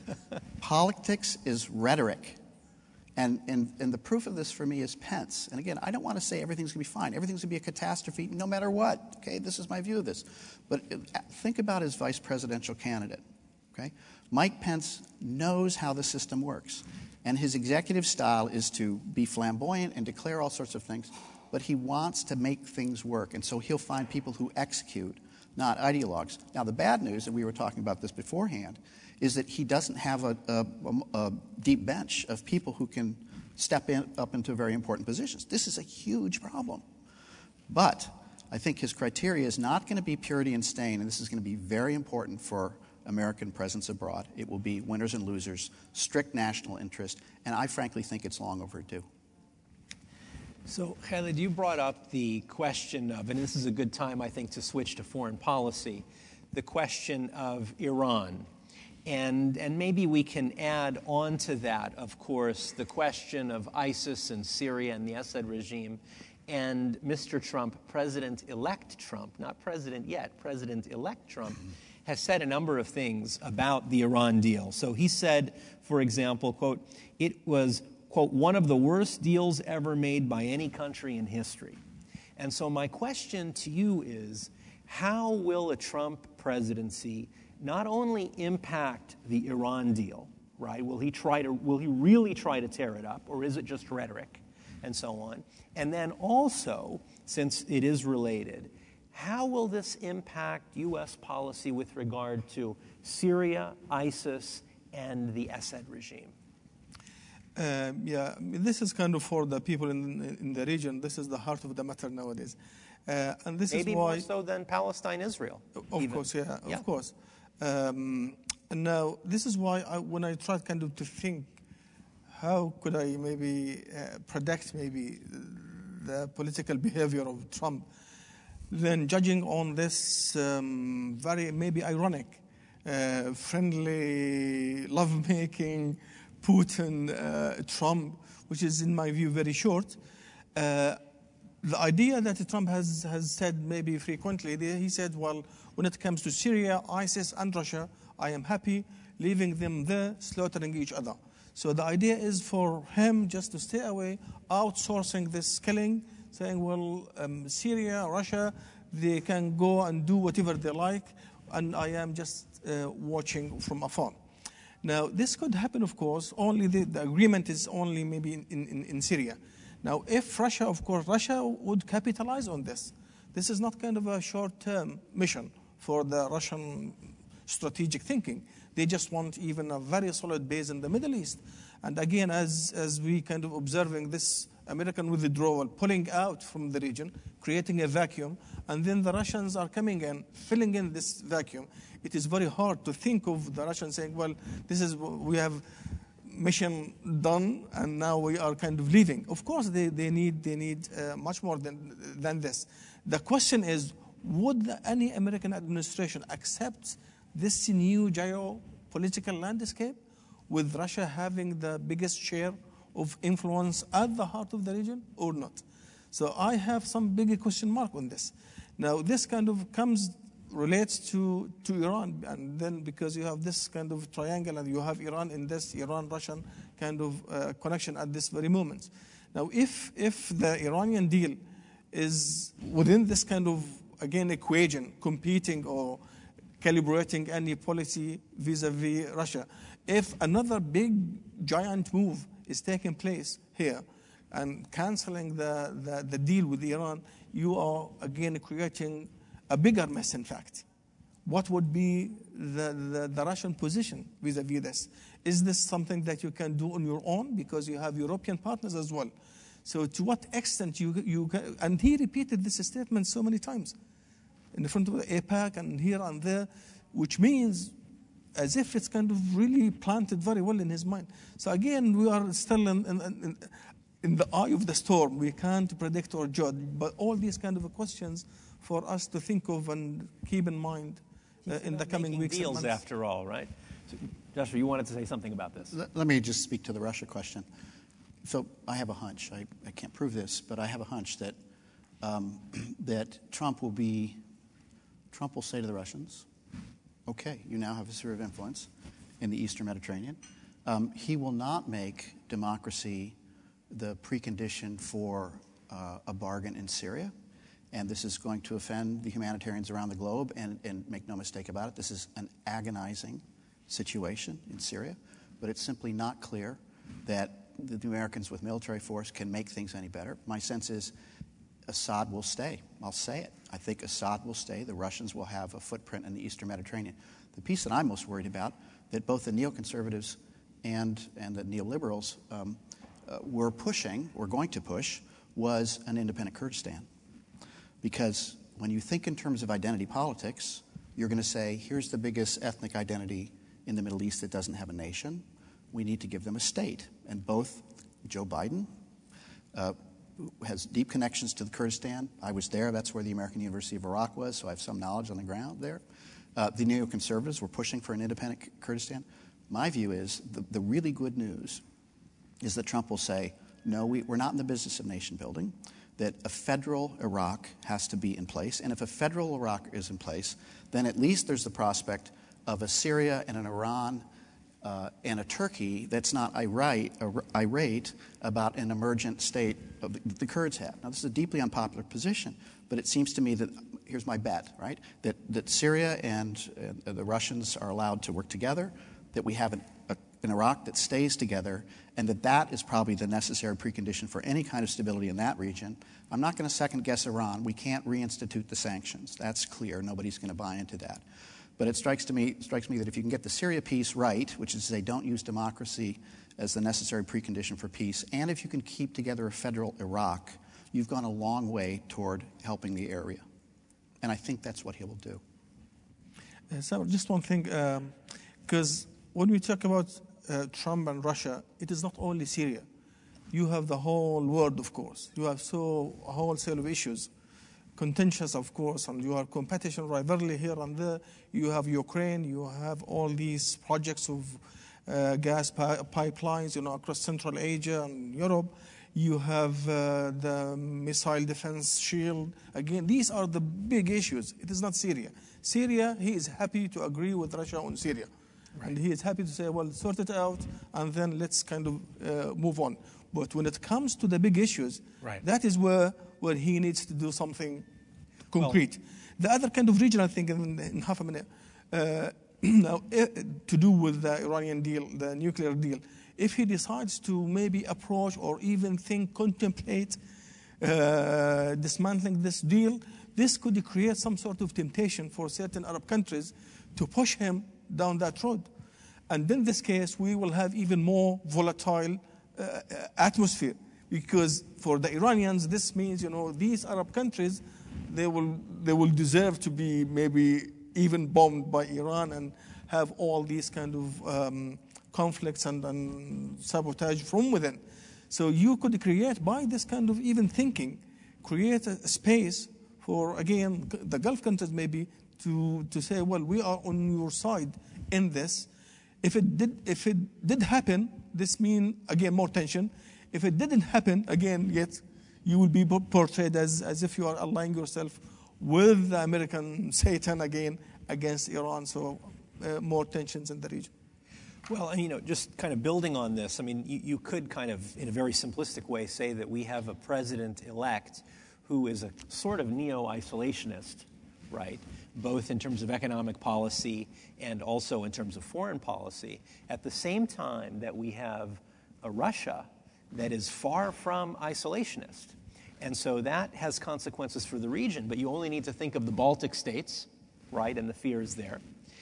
Politics is rhetoric. And, and, and the proof of this for me is Pence. And again, I don't want to say everything's going to be fine. Everything's going to be a catastrophe no matter what. Okay? This is my view of this. But think about his vice presidential candidate. Okay? Mike Pence knows how the system works. And his executive style is to be flamboyant and declare all sorts of things. But he wants to make things work. And so he'll find people who execute, not ideologues. Now, the bad news, and we were talking about this beforehand, is that he doesn't have a, a, a deep bench of people who can step in, up into very important positions. This is a huge problem. But I think his criteria is not going to be purity and stain, and this is going to be very important for American presence abroad. It will be winners and losers, strict national interest, and I frankly think it's long overdue. So, Khaled, you brought up the question of, and this is a good time, I think, to switch to foreign policy, the question of Iran. And, and maybe we can add on to that, of course, the question of ISIS and Syria and the Assad regime. And Mister Trump, President-elect Trump, not president yet, President-elect Trump, has said a number of things about the Iran deal. So he said, for example, quote, it was, quote, one of the worst deals ever made by any country in history. And so my question to you is, how will a Trump presidency not only impact the Iran deal, right? Will he try to, will he really try to tear it up, or is it just rhetoric, and so on? And then also, since it is related, how will this impact U S policy with regard to Syria, ISIS, and the Assad regime? Um, yeah, this is kind of for the people in, in the region. This is the heart of the matter nowadays. Uh, and this Maybe is why, more so than Palestine-Israel. Of even. course, yeah, Yeah. of course. Um, now, this is why I, when I tried kind of to think, how could I maybe uh, predict maybe the political behavior of Trump, then judging on this um, very maybe ironic, uh, friendly, love-making Putin, uh, Trump, which is in my view very short. Uh, the idea that Trump has, has said maybe frequently, he said, well, when it comes to Syria, ISIS, and Russia, I am happy leaving them there, slaughtering each other. So the idea is for him just to stay away, outsourcing this killing, saying, well, um, Syria, Russia, they can go and do whatever they like, and I am just uh, watching from afar. Now, this could happen, of course, only the, the agreement is only maybe in, in, in Syria. Now, if Russia, of course, Russia would capitalize on this. This is not kind of a short-term mission for the Russian strategic thinking. They just want even a very solid base in the Middle East. And again, as, as we kind of observing this American withdrawal, pulling out from the region, creating a vacuum, and then the Russians are coming in, filling in this vacuum. It is very hard to think of the Russians saying, well, this is, we have mission done, and now we are kind of leaving. Of course, they, they need, they need uh, much more than, than this. The question is, would any American administration accept this new geopolitical landscape with Russia having the biggest share of influence at the heart of the region or not? So I have some big question mark on this. Now, this kind of comes, relates to, to Iran, and then because you have this kind of triangle and you have Iran in this Iran-Russian kind of uh, connection at this very moment. Now, if, if the Iranian deal is within this kind of, again, equation, competing or calibrating any policy vis-a-vis Russia, if another big, giant move is taking place here and canceling the, the, the deal with Iran, you are, again, creating a bigger mess, in fact. What would be the, the, the Russian position vis-a-vis this? Is this something that you can do on your own because you have European partners as well? So to what extent you, you can, and he repeated this statement so many times in the front of the AIPAC and here and there, which means as if it's kind of really planted very well in his mind. So again, we are still in, in, in, in the eye of the storm. We can't predict or judge, but all these kind of questions for us to think of and keep in mind uh, in the coming weeks deals and months. After all, right? So, Joshua, you wanted to say something about this. Let, let me just speak to the Russia question. So I have a hunch. I, I can't prove this, but I have a hunch that um, that Trump will be Trump will say to the Russians, "Okay, you now have a sphere of influence in the Eastern Mediterranean." Um, he will not make democracy the precondition for uh, a bargain in Syria. And this is going to offend the humanitarians around the globe, and, and make no mistake about it, this is an agonizing situation in Syria, but it's simply not clear that the, the Americans with military force can make things any better. My sense is Assad will stay. I'll say it. I think Assad will stay. The Russians will have a footprint in the Eastern Mediterranean. The piece that I'm most worried about, that both the neoconservatives and, and the neoliberals um, uh, were pushing, or going to push, was an independent Kurdistan. Because when you think in terms of identity politics, you're going to say, here's the biggest ethnic identity in the Middle East that doesn't have a nation. We need to give them a state. And both Joe Biden uh, has deep connections to the Kurdistan. I was there. That's where the American University of Iraq was, so I have some knowledge on the ground there. Uh, the neoconservatives were pushing for an independent Kurdistan. My view is the, the really good news is that Trump will say, no, we, we're not in the business of nation building, that a federal Iraq has to be in place. And if a federal Iraq is in place, then at least there's the prospect of a Syria and an Iran uh, and a Turkey that's not irate, irate about an emergent state of the, the Kurds have. Now, this is a deeply unpopular position, but it seems to me that, here's my bet, right, that, that Syria and uh, the Russians are allowed to work together, that we have an, a, an Iraq that stays together, and that that is probably the necessary precondition for any kind of stability in that region. I'm not going to second-guess Iran. We can't reinstitute the sanctions. That's clear. Nobody's going to buy into that. But it strikes, to me, strikes me that if you can get the Syria piece right, which is to say don't use democracy as the necessary precondition for peace, and if you can keep together a federal Iraq, you've gone a long way toward helping the area. And I think that's what he will do. Uh, so just one thing, because um, when we talk about uh, Trump and Russia, it is not only Syria. You have the whole world, of course. You have so a whole set of issues, contentious, of course, and you have competition rivalry here and there. You have Ukraine. You have all these projects of uh, gas pi- pipelines, you know, across Central Asia and Europe. You have uh, the missile defense shield. Again, these are the big issues. It is not Syria. Syria, he is happy to agree with Russia on Syria. Right. And he is happy to say, well, sort it out, and then let's kind of uh, move on. But when it comes to the big issues, right. that is where, where he needs to do something concrete. Well, the other kind of regional thing, in, in half a minute, uh, now, to do with the Iranian deal, the nuclear deal, if he decides to maybe approach or even think, contemplate uh, dismantling this deal, this could create some sort of temptation for certain Arab countries to push him down that road. And in this case, we will have even more volatile uh, atmosphere, because for the Iranians, this means, you know, these Arab countries, they will they will deserve to be maybe even bombed by Iran and have all these kind of um, conflicts and, and sabotage from within. So you could create, by this kind of even thinking, create a, a space for, again, the Gulf countries maybe to, to say, well, we are on your side in this. If it did, if it did happen, this means, again, more tension. If it didn't happen, again, yet you will be portrayed as, as if you are aligning yourself with the American Satan again against Iran. So uh, more tensions in the region. Well, and, you know, just kind of building on this, I mean, you, you could kind of, in a very simplistic way, say that we have a president-elect who is a sort of neo-isolationist, right, both in terms of economic policy and also in terms of foreign policy, at the same time that we have a Russia that is far from isolationist. And so that has consequences for the region, but you only need to think of the Baltic states, right, and the fears there.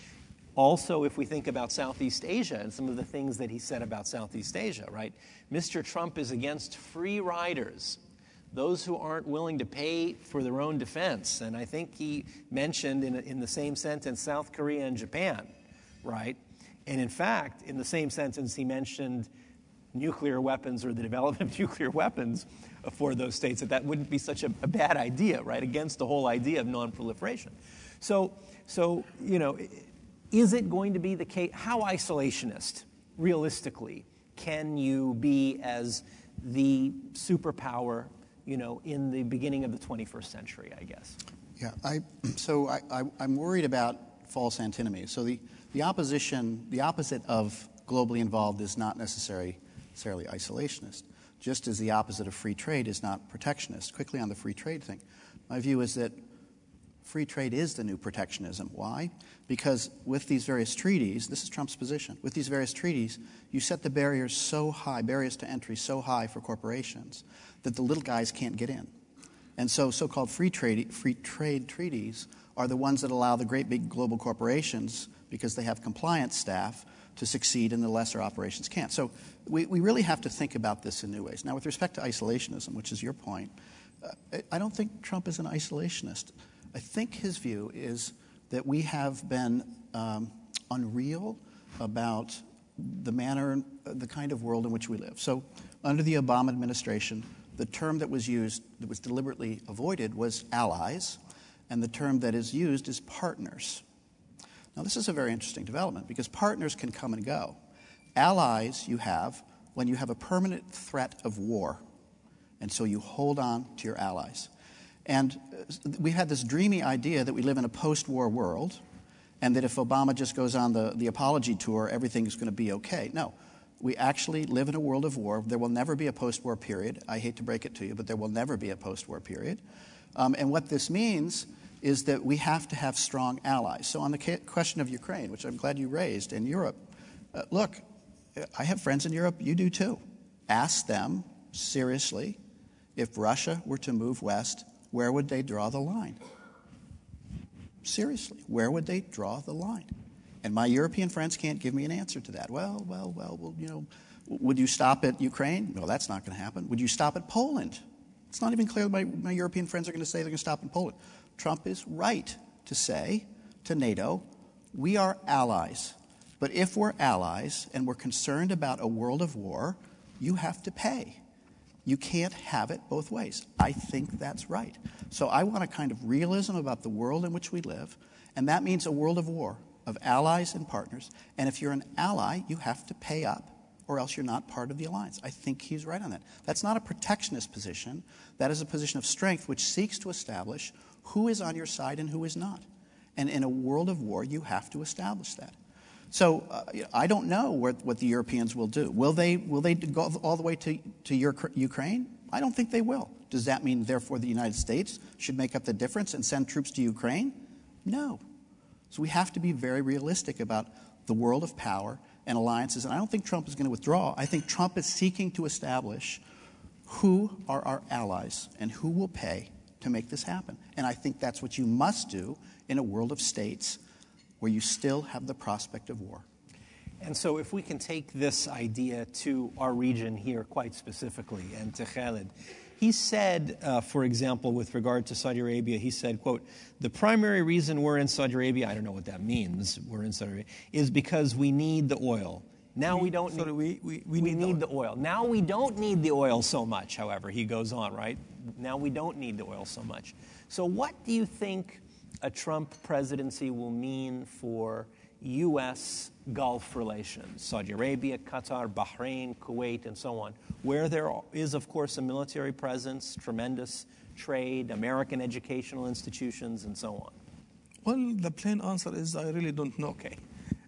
Also, if we think about Southeast Asia and some of the things that he said about Southeast Asia, right, Mister Trump is against free riders, those who aren't willing to pay for their own defense. And I think he mentioned in, in the same sentence South Korea and Japan, right? And in fact, in the same sentence, he mentioned nuclear weapons or the development of nuclear weapons for those states, that that wouldn't be such a, a bad idea, right, against the whole idea of non-proliferation. So, so, you know, is it going to be the case? How isolationist, realistically, can you be as the superpower, you know, in the beginning of the twenty-first century, I guess? Yeah, I, so I, I, I'm worried about false antinomies. So the, the opposition, the opposite of globally involved is not necessary, necessarily isolationist, just as the opposite of free trade is not protectionist. Quickly on the free trade thing, my view is that free trade is the new protectionism. Why? Because with these various treaties, this is Trump's position, with these various treaties, you set the barriers so high, barriers to entry so high for corporations that the little guys can't get in. And so so-called free trade, free trade treaties are the ones that allow the great big global corporations, because they have compliance staff, to succeed and the lesser operations can't. So we, we really have to think about this in new ways. Now, with respect to isolationism, which is your point, uh, I don't think Trump is an isolationist. I think his view is that we have been um, unreal about the manner, the kind of world in which we live. So under the Obama administration, the term that was used, that was deliberately avoided, was allies, and the term that is used is partners. Now, this is a very interesting development, because partners can come and go. Allies you have when you have a permanent threat of war, and so you hold on to your allies. And we had this dreamy idea that we live in a post-war world, and that if Obama just goes on the, the apology tour, everything is going to be okay. No, we actually live in a world of war. There will never be a post-war period. I hate to break it to you, but there will never be a post-war period. Um, and what this means is that we have to have strong allies. So on the question of Ukraine, which I'm glad you raised, and Europe, uh, look, I have friends in Europe, you do too. Ask them seriously, if Russia were to move west, where would they draw the line? Seriously, where would they draw the line? And my European friends can't give me an answer to that. Well, well, well, well, you know, would you stop at Ukraine? No, that's not going to happen. Would you stop at Poland? It's not even clear my, my European friends are going to say they're going to stop in Poland. Trump is right to say to NATO, we are allies. But if we're allies and we're concerned about a world of war, you have to pay. You can't have it both ways. I think that's right. So I want a kind of realism about the world in which we live, and that means a world of war, of allies and partners. And if you're an ally, you have to pay up, or else you're not part of the alliance. I think he's right on that. That's not a protectionist position. That is a position of strength which seeks to establish who is on your side and who is not. And in a world of war, you have to establish that. So uh, I don't know what, what the Europeans will do. Will they, will they go all the way to, to Ukraine? I don't think they will. Does that mean, therefore, the United States should make up the difference and send troops to Ukraine? No. So we have to be very realistic about the world of power and alliances. And I don't think Trump is going to withdraw. I think Trump is seeking to establish who are our allies and who will pay to make this happen. And I think that's what you must do in a world of states where you still have the prospect of war. And so if we can take this idea to our region here quite specifically, and to Khalid, he said, uh, for example, with regard to Saudi Arabia, he said, quote, the primary reason we're in Saudi Arabia, I don't know what that means, we're in Saudi Arabia, is because we need the oil. Now we, we don't sorry, need, we, we, we, we need, need the, the oil. Now we don't need the oil so much, however, he goes on, right? Now we don't need the oil so much. So what do you think a Trump presidency will mean for U S Gulf relations, Saudi Arabia, Qatar, Bahrain, Kuwait, and so on, where there is, of course, a military presence, tremendous trade, American educational institutions, and so on? Well, the plain answer is I really don't know. Okay.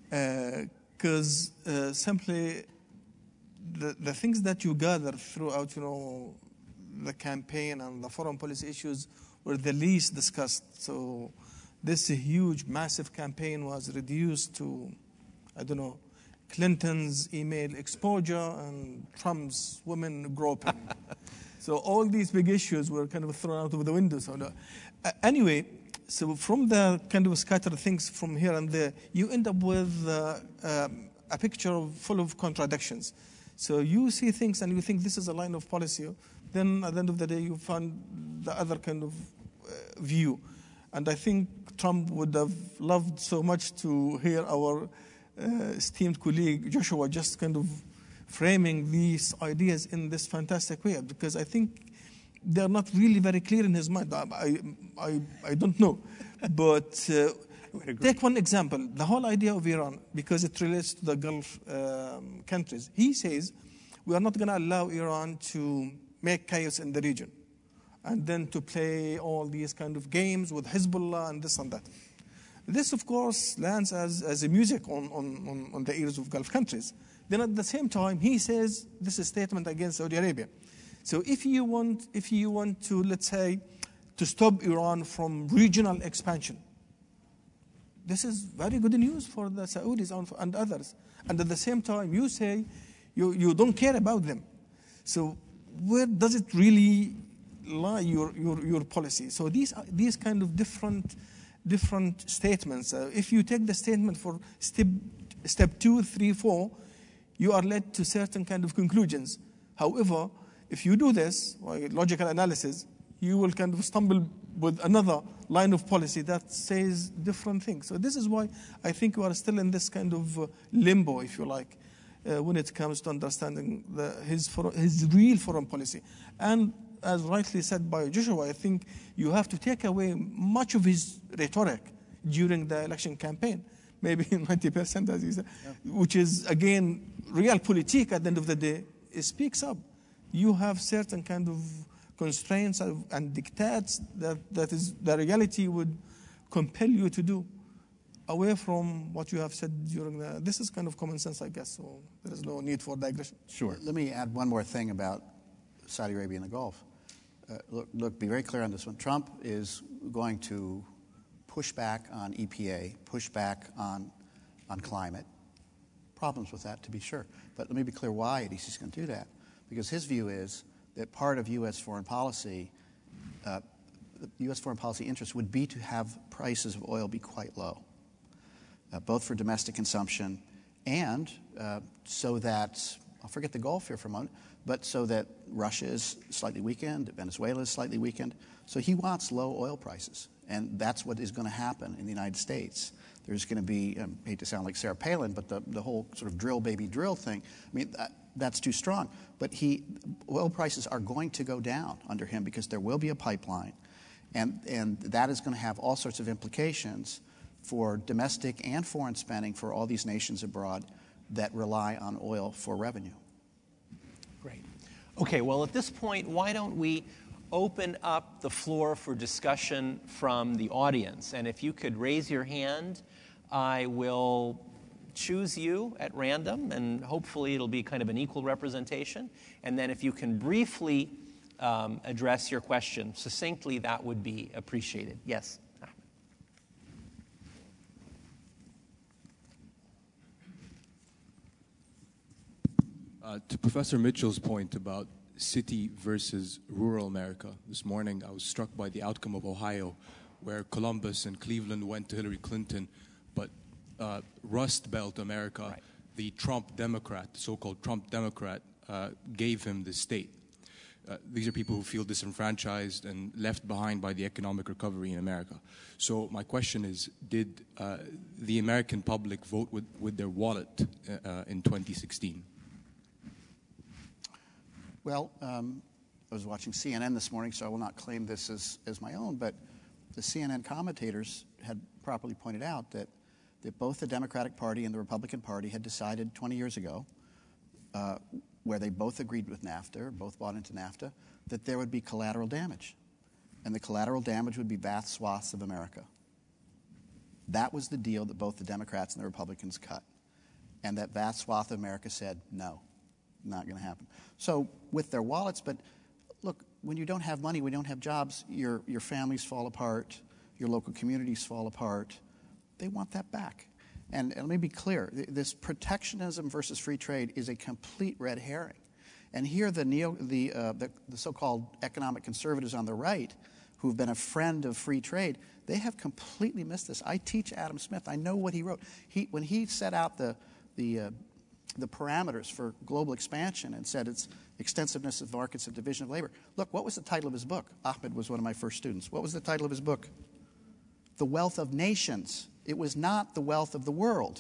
Because uh, uh, simply the, the things that you gather throughout, you know, the campaign and the foreign policy issues were the least discussed. So this huge, massive campaign was reduced to, I don't know, Clinton's email exposure and Trump's women groping. So all these big issues were kind of thrown out of the window. So no. uh, anyway, so from the kind of scattered things from here and there, you end up with uh, um, a picture of, full of contradictions. So you see things and you think this is a line of policy. Then at the end of the day, you find the other kind of uh, view. And I think Trump would have loved so much to hear our uh, esteemed colleague Joshua just kind of framing these ideas in this fantastic way, because I think they're not really very clear in his mind. I, I, I don't know. But uh, take one example, the whole idea of Iran, because it relates to the Gulf um, countries. He says, we are not going to allow Iran to make chaos in the region, and then to play all these kind of games with Hezbollah and this and that. This, of course, lands as, as a music on, on, on the ears of Gulf countries. Then at the same time, he says this is a statement against Saudi Arabia. So if you want, if you want to, let's say, to stop Iran from regional expansion, this is very good news for the Saudis and others. And at the same time, you say you, you don't care about them. So where does it really lie, your, your, your policy? So these, these kind of different, different statements, uh, if you take the statement for step, step two, three, four, you are led to certain kind of conclusions. However, if you do this, or logical analysis, you will kind of stumble with another line of policy that says different things. So this is why I think we are still in this kind of uh, limbo, if you like, uh, when it comes to understanding the, his, for, his real foreign policy. And as rightly said by Joshua, I think you have to take away much of his rhetoric during the election campaign, maybe ninety percent, as he said, yeah. Which is, again, realpolitik at the end of the day. It speaks up. You have certain kind of constraints and dictates that, that is the reality would compel you to do, away from what you have said during the... This is kind of common sense, I guess, so there is no need for digression. Sure. Let me add one more thing about Saudi Arabia and the Gulf. Uh, look, look, be very clear on this one. Trump is going to push back on E P A, push back on, on climate. problems with that, to be sure. But let me be clear why he's going to do that. Because his view is that part of U S foreign policy, uh, the U S foreign policy interest would be to have prices of oil be quite low, uh, both for domestic consumption and uh, so that, I'll forget the Gulf here for a moment, but so that Russia is slightly weakened, Venezuela is slightly weakened. So he wants low oil prices, and that's what is going to happen in the United States. There's going to be, um, I hate to sound like Sarah Palin, but the, the whole sort of drill, baby, drill thing, I mean, that, that's too strong. But he, oil prices are going to go down under him because there will be a pipeline, and, and that is going to have all sorts of implications for domestic and foreign spending for all these nations abroad that rely on oil for revenue. Great. Okay, well, at this point, why don't we open up the floor for discussion from the audience? And if you could raise your hand, I will choose you at random, and hopefully it'll be kind of an equal representation. And then if you can briefly um, address your question succinctly, that would be appreciated. Yes? Uh, to Professor Mitchell's point about city versus rural America, this morning I was struck by the outcome of Ohio, where Columbus and Cleveland went to Hillary Clinton, but uh, Rust Belt America, right. the Trump Democrat, the so-called Trump Democrat, uh, gave him the state. Uh, these are people who feel disenfranchised and left behind by the economic recovery in America. So my question is, did uh, the American public vote with, with their wallet uh, uh, in twenty sixteen? Well, um, I was watching C N N this morning, so I will not claim this as, as my own, but the C N N commentators had properly pointed out that, that both the Democratic Party and the Republican Party had decided twenty years ago, uh, where they both agreed with NAFTA, or both bought into NAFTA, that there would be collateral damage. And the collateral damage would be vast swaths of America. That was the deal that both the Democrats and the Republicans cut. And that vast swath of America said, no, not going to happen. So with their wallets, but look, when you don't have money, when you don't have jobs, your, your families fall apart, your local communities fall apart. They want that back. And, and let me be clear, this protectionism versus free trade is a complete red herring. And here the, neo, the, uh, the, the so-called economic conservatives on the right, who've been a friend of free trade, they have completely missed this. I teach Adam Smith. I know what he wrote. He, when he set out the, the, uh, the parameters for global expansion and said it's extensiveness of markets and division of labor. Look, what was the title of his book? Ahmed was one of my first students. What was the title of his book? The Wealth of Nations. It was not the wealth of the world.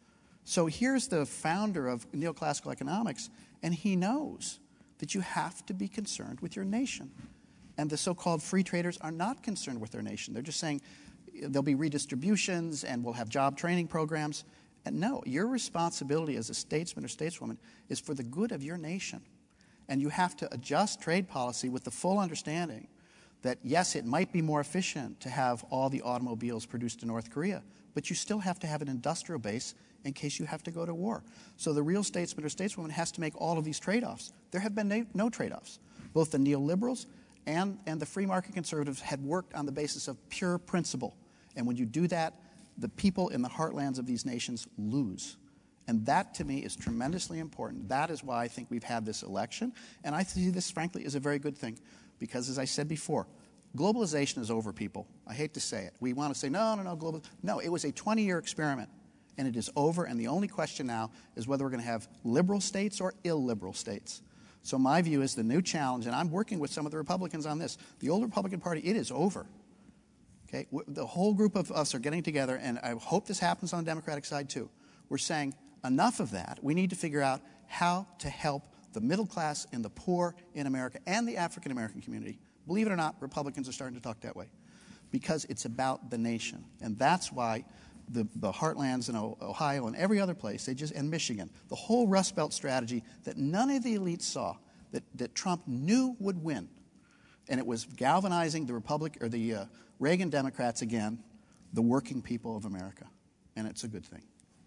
So here's the founder of neoclassical economics, and he knows that you have to be concerned with your nation. And the so-called free traders are not concerned with their nation. They're just saying there'll be redistributions and we'll have job training programs. And no, your responsibility as a statesman or stateswoman is for the good of your nation. And you have to adjust trade policy with the full understanding that, yes, it might be more efficient to have all the automobiles produced in North Korea, but you still have to have an industrial base in case you have to go to war. So the real statesman or stateswoman has to make all of these trade-offs. There have been no, no trade-offs. Both the neoliberals and, and the free market conservatives had worked on the basis of pure principle. And when you do that, the people in the heartlands of these nations lose. And that, to me, is tremendously important. That is why I think we've had this election. And I see this, frankly, as a very good thing. Because, as I said before, globalization is over, people. I hate to say it. We want to say, no, no, no, global. No, it was a twenty-year experiment, and it is over. And the only question now is whether we're going to have liberal states or illiberal states. So my view is the new challenge, and I'm working with some of the Republicans on this. The old Republican Party, it is over. Okay, the whole group of us are getting together, and I hope this happens on the Democratic side too. We're saying enough of that. We need to figure out how to help the middle class and the poor in America and the African American community. Believe it or not, Republicans are starting to talk that way because it's about the nation. And that's why the, the heartlands in Ohio and every other place, they just, and Michigan, the whole Rust Belt strategy that none of the elites saw, that, that Trump knew would win. And it was galvanizing the Republic or the uh, Reagan Democrats again, the working people of America. And it's a good thing.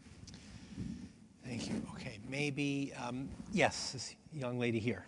Thank you. Okay, maybe, um, yes, this young lady here.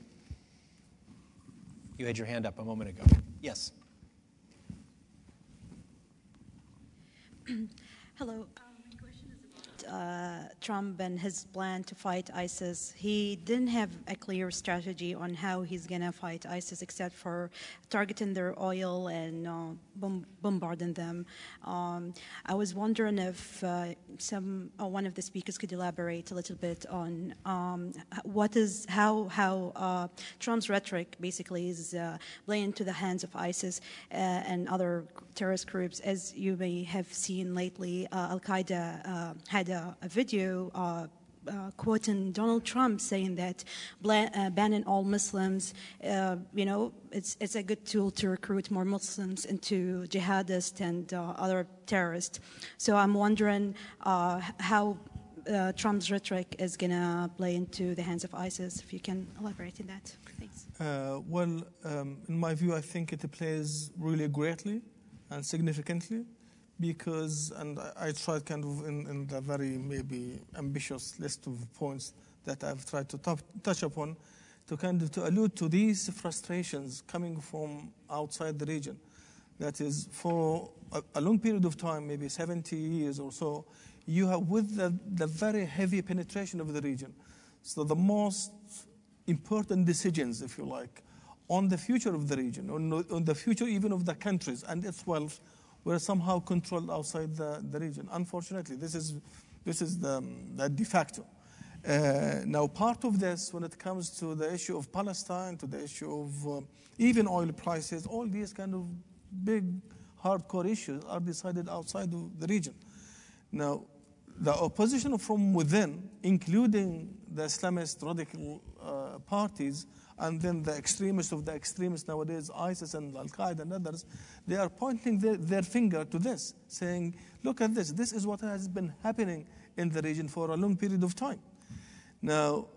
You had your hand up a moment ago. Yes. Hello. Um, my question is uh, Trump and his plan to fight ISIS, he didn't have a clear strategy on how he's going to fight ISIS except for targeting their oil and uh, bom- bombarding them. Um, I was wondering if uh, some uh, one of the speakers could elaborate a little bit on um, what is how how uh, Trump's rhetoric basically is uh, playing into the hands of ISIS uh, and other terrorist groups. As you may have seen lately, uh, Al-Qaeda uh, had a, a video uh, uh, quoting Donald Trump saying that bla- uh, banning all Muslims, uh, you know, it's it's a good tool to recruit more Muslims into jihadists and uh, other terrorists. So I'm wondering uh, how uh, Trump's rhetoric is going to play into the hands of ISIS, if you can elaborate on that. Thanks. Uh, well, um, in my view, I think it plays really greatly and significantly because, and I, I tried kind of in, in the very maybe ambitious list of points that I've tried to top, touch upon to kind of to allude to these frustrations coming from outside the region. That is, for a, a long period of time, maybe seventy years or so, you have with the, the very heavy penetration of the region. So the most important decisions, if you like, on the future of the region, on, on the future even of the countries and its wealth, were somehow controlled outside the, the region. Unfortunately, this is this is the, the de facto. Uh, now, part of this, when it comes to the issue of Palestine, to the issue of uh, even oil prices, all these kind of big, hardcore issues are decided outside of the region. Now, the opposition from within, including the Islamist radical uh, parties, and then the extremists of the extremists nowadays, ISIS and Al-Qaeda and others, they are pointing their, their finger to this, saying, look at this, this is what has been happening in the region for a long period of time. Now,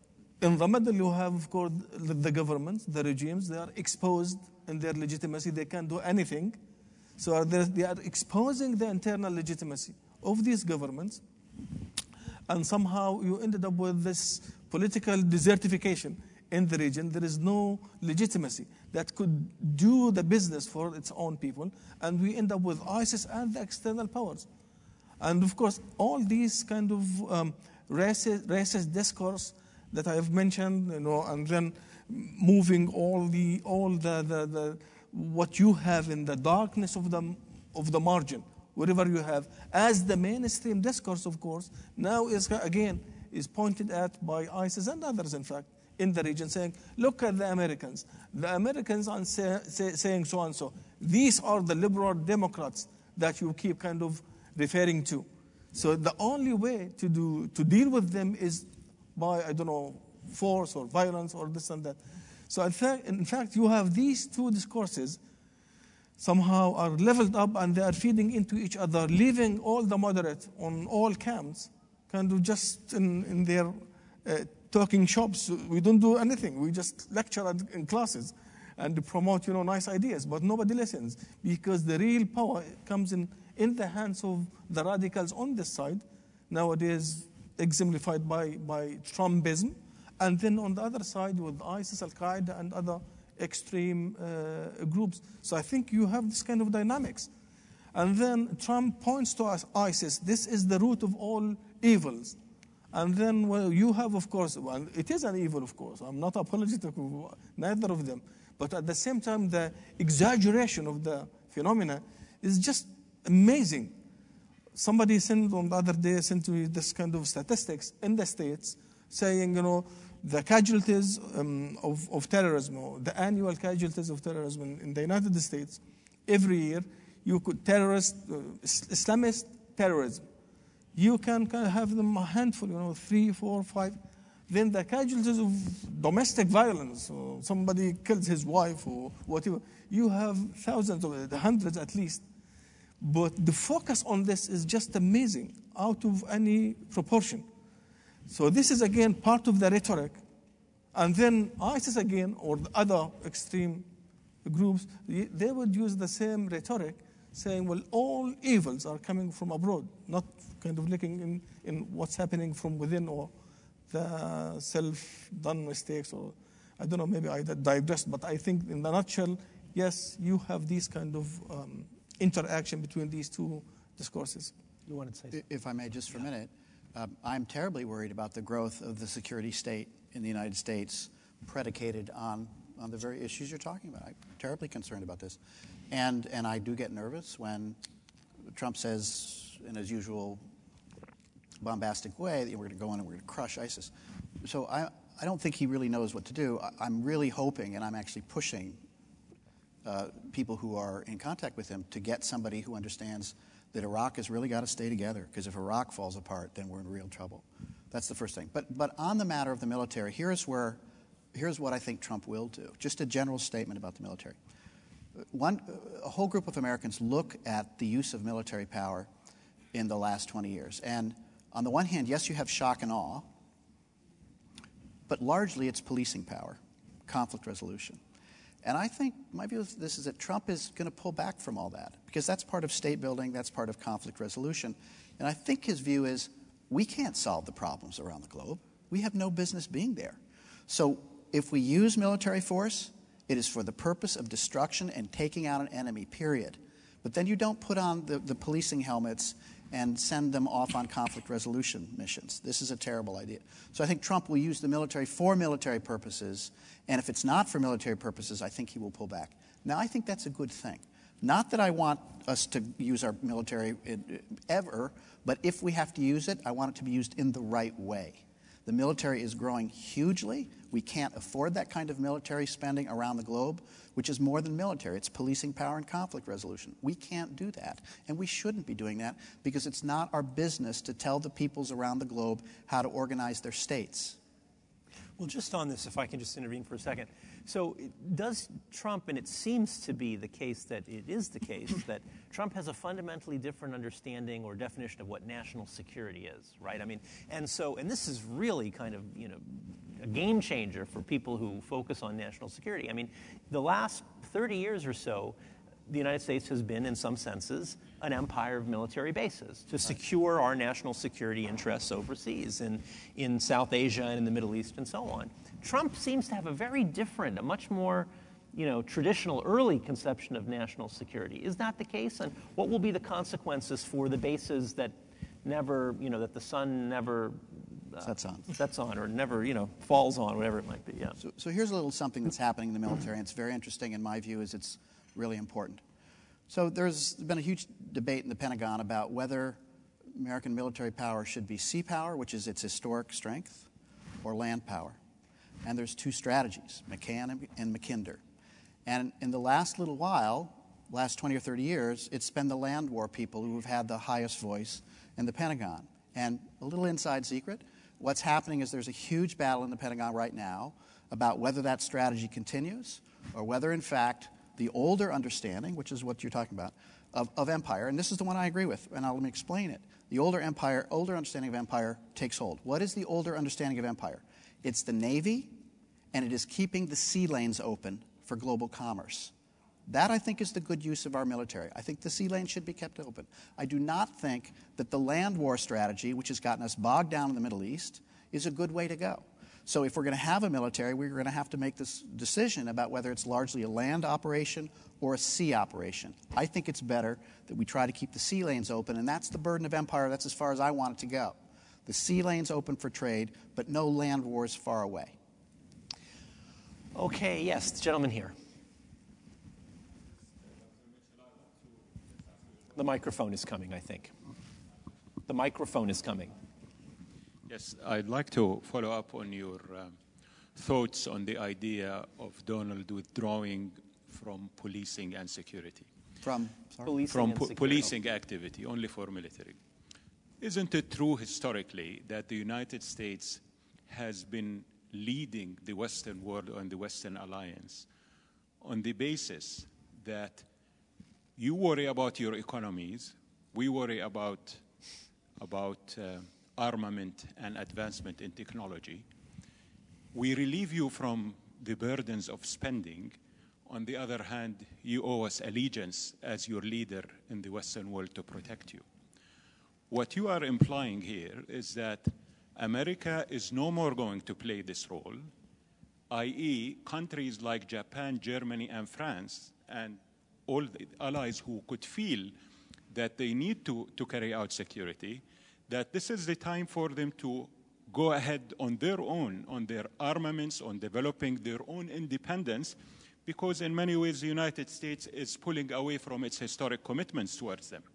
in the middle you have, of course, the governments, the regimes, they are exposed in their legitimacy, they can't do anything. So are they, they are exposing the internal legitimacy of these governments, and somehow you ended up with this political desertification in the region. There is no legitimacy that could do the business for its own people, and we end up with ISIS and the external powers. And of course, all these kind of um, racist, racist discourse that I have mentioned, you know, and then moving all the all the, the, the what you have in the darkness of the of the margin, whatever you have, as the mainstream discourse, of course, now is again is pointed at by ISIS and others, in fact, in the region, saying, look at the Americans. The Americans are say, say, saying so and so. These are the liberal Democrats that you keep kind of referring to. So the only way to do to deal with them is by, I don't know, force or violence or this and that. So in fact, in fact, you have these two discourses somehow are leveled up and they are feeding into each other, leaving all the moderate on all camps kind of just in, in their uh, talking shops. We don't do anything. We just lecture in classes and promote, you know, nice ideas, but nobody listens because the real power comes in, in the hands of the radicals on this side, nowadays exemplified by, by Trumpism, and then on the other side with ISIS, Al-Qaeda, and other extreme uh, groups. So I think you have this kind of dynamics. And then Trump points to us, ISIS, this is the root of all evils. And then, well, you have, of course, well, it is an evil, of course. I'm not apologetic of neither of them. But at the same time, the exaggeration of the phenomena is just amazing. Somebody sent on the other day, sent me this kind of statistics in the States saying, you know, the casualties um, of, of terrorism, or the annual casualties of terrorism in, in the United States, every year, you could terrorist, uh, Islamist terrorism. You can kind of have them a handful, you know, three, four, five. Then the casualties of domestic violence, or somebody kills his wife or whatever, you have thousands of it, hundreds at least. But the focus on this is just amazing, out of any proportion. So this is, again, part of the rhetoric. And then ISIS, again, or the other extreme groups, they would use the same rhetoric, saying, well, all evils are coming from abroad, not kind of looking in, in what's happening from within or the self-done mistakes. Or I don't know, maybe I digressed, but I think in the nutshell, yes, you have these kind of um, interaction between these two discourses. You wanted to say something? If I may, just for a minute. Um, I'm terribly worried about the growth of the security state in the United States predicated on, on the very issues you're talking about. I'm terribly concerned about this. And, and I do get nervous when Trump says, in his usual bombastic way, that we're going to go in and we're going to crush ISIS. So I, I don't think he really knows what to do. I, I'm really hoping, and I'm actually pushing uh, people who are in contact with him to get somebody who understands that Iraq has really got to stay together, because if Iraq falls apart, then we're in real trouble. That's the first thing. But, but on the matter of the military, here's, where, here's what I think Trump will do. Just a general statement about the military. One, a whole group of Americans look at the use of military power in the last twenty years. And on the one hand, yes, you have shock and awe, but largely it's policing power, conflict resolution. And I think my view of this is that Trump is going to pull back from all that, because that's part of state building, that's part of conflict resolution. And I think his view is we can't solve the problems around the globe. We have no business being there. So if we use military force, it is for the purpose of destruction and taking out an enemy, period. But then you don't put on the, the policing helmets and send them off on conflict resolution missions. This is a terrible idea. So I think Trump will use the military for military purposes, and if it's not for military purposes, I think he will pull back. Now, I think that's a good thing. Not that I want us to use our military ever, but if we have to use it, I want it to be used in the right way. The military is growing hugely. We can't afford that kind of military spending around the globe, which is more than military. It's policing power and conflict resolution. We can't do that, and we shouldn't be doing that, because it's not our business to tell the peoples around the globe how to organize their states. Well, just on this, if I can just intervene for a second. So does Trump, and it seems to be the case that it is the case, that Trump has a fundamentally different understanding or definition of what national security is, right? I mean, and so, and this is really kind of, you know, a game changer for people who focus on national security. I mean, the last thirty years or so, the United States has been, in some senses, an empire of military bases to secure our national security interests overseas, in, in South Asia and in the Middle East and so on. Trump seems to have a very different, a much more, you know, traditional early conception of national security. Is that the case? And what will be the consequences for the bases that never, you know, that the sun never uh, sets on, sets on, or never, you know, falls on, whatever it might be? Yeah. So, so here's a little something that's happening in the military, and it's very interesting. In my view, is it's really important. So there's been a huge debate in the Pentagon about whether American military power should be sea power, which is its historic strength, or land power. And there's two strategies, McCann and Mackinder. And in the last little while, last twenty or thirty years, it's been the land war people who have had the highest voice in the Pentagon. And a little inside secret, what's happening is there's a huge battle in the Pentagon right now about whether that strategy continues, or whether, in fact, the older understanding, which is what you're talking about, of, of empire, and this is the one I agree with, and I'll let me explain it. The older empire, older understanding of empire takes hold. What is the older understanding of empire? It's the Navy, and it is keeping the sea lanes open for global commerce. That, I think, is the good use of our military. I think the sea lanes should be kept open. I do not think that the land war strategy, which has gotten us bogged down in the Middle East, is a good way to go. So if we're going to have a military, we're going to have to make this decision about whether it's largely a land operation or a sea operation. I think it's better that we try to keep the sea lanes open, and that's the burden of empire. That's as far as I want it to go. The sea lanes open for trade, but no land wars far away. Okay, yes, the gentleman here. The microphone is coming, I think. The microphone is coming. Yes, I'd like to follow up on your um, thoughts on the idea of Donald withdrawing from policing and security. From, sorry? Policing from and po- security. policing activity, only for military. Isn't it true historically that the United States has been leading the Western world and the Western alliance on the basis that you worry about your economies, we worry about, about uh, armament and advancement in technology. We relieve you from the burdens of spending. On the other hand, you owe us allegiance as your leader in the Western world to protect you. What you are implying here is that America is no more going to play this role, that is countries like Japan, Germany, and France, and all the allies who could feel that they need to, to carry out security, that this is the time for them to go ahead on their own, on their armaments, on developing their own independence, because in many ways the United States is pulling away from its historic commitments towards them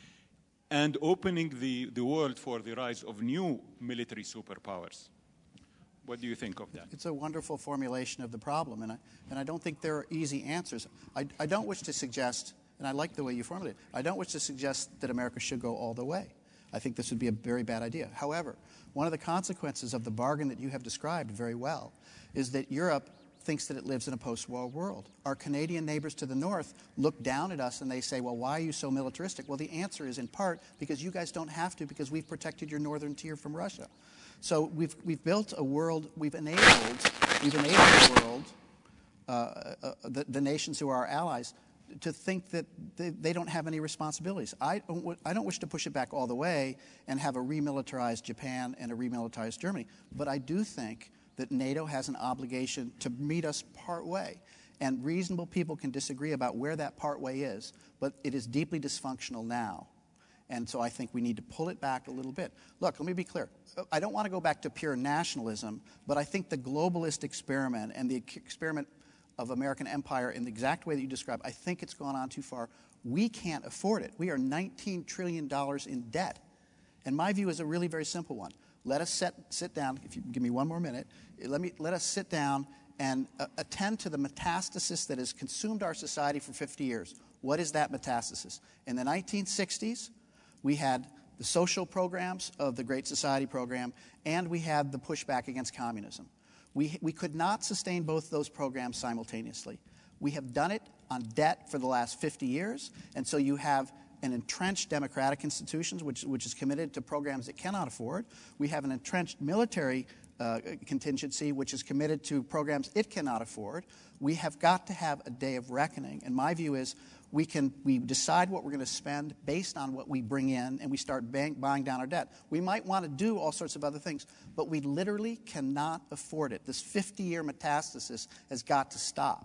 and opening the, the world for the rise of new military superpowers. What do you think of that? It's a wonderful formulation of the problem, and I, and I don't think there are easy answers. I, I don't wish to suggest, and I like the way you formulate it, I don't wish to suggest that America should go all the way. I think this would be a very bad idea. However, one of the consequences of the bargain that you have described very well is that Europe thinks that it lives in a post-war world. Our Canadian neighbors to the north look down at us and they say, well, why are you so militaristic? Well, the answer is in part because you guys don't have to, because we've protected your northern tier from Russia. So we've, we've built a world, we've enabled, we've enabled the world, uh, uh, the, the nations who are our allies, to think that they, they don't have any responsibilities. I don't, I don't wish to push it back all the way and have a remilitarized Japan and a remilitarized Germany, but I do think that NATO has an obligation to meet us part way. And reasonable people can disagree about where that part way is, but it is deeply dysfunctional now. And so I think we need to pull it back a little bit. Look, let me be clear. I don't want to go back to pure nationalism, but I think the globalist experiment and the experiment of American empire in the exact way that you described, I think it's gone on too far. We can't afford it. We are nineteen trillion dollars in debt. And my view is a really very simple one. Let us set, sit down, if you give me one more minute, let, me, let us sit down and uh, attend to the metastasis that has consumed our society for fifty years. What is that metastasis? In the nineteen sixties, we had the social programs of the Great Society program, and we had the pushback against communism. We, we could not sustain both those programs simultaneously. We have done it on debt for the last fifty years, and so you have an entrenched democratic institutions, which, which is committed to programs it cannot afford. We have an entrenched military uh, contingency, which is committed to programs it cannot afford. We have got to have a day of reckoning, and my view is we can we decide what we're going to spend based on what we bring in, and we start bang, buying down our debt. We might want to do all sorts of other things, but we literally cannot afford it. This fifty-year metastasis has got to stop.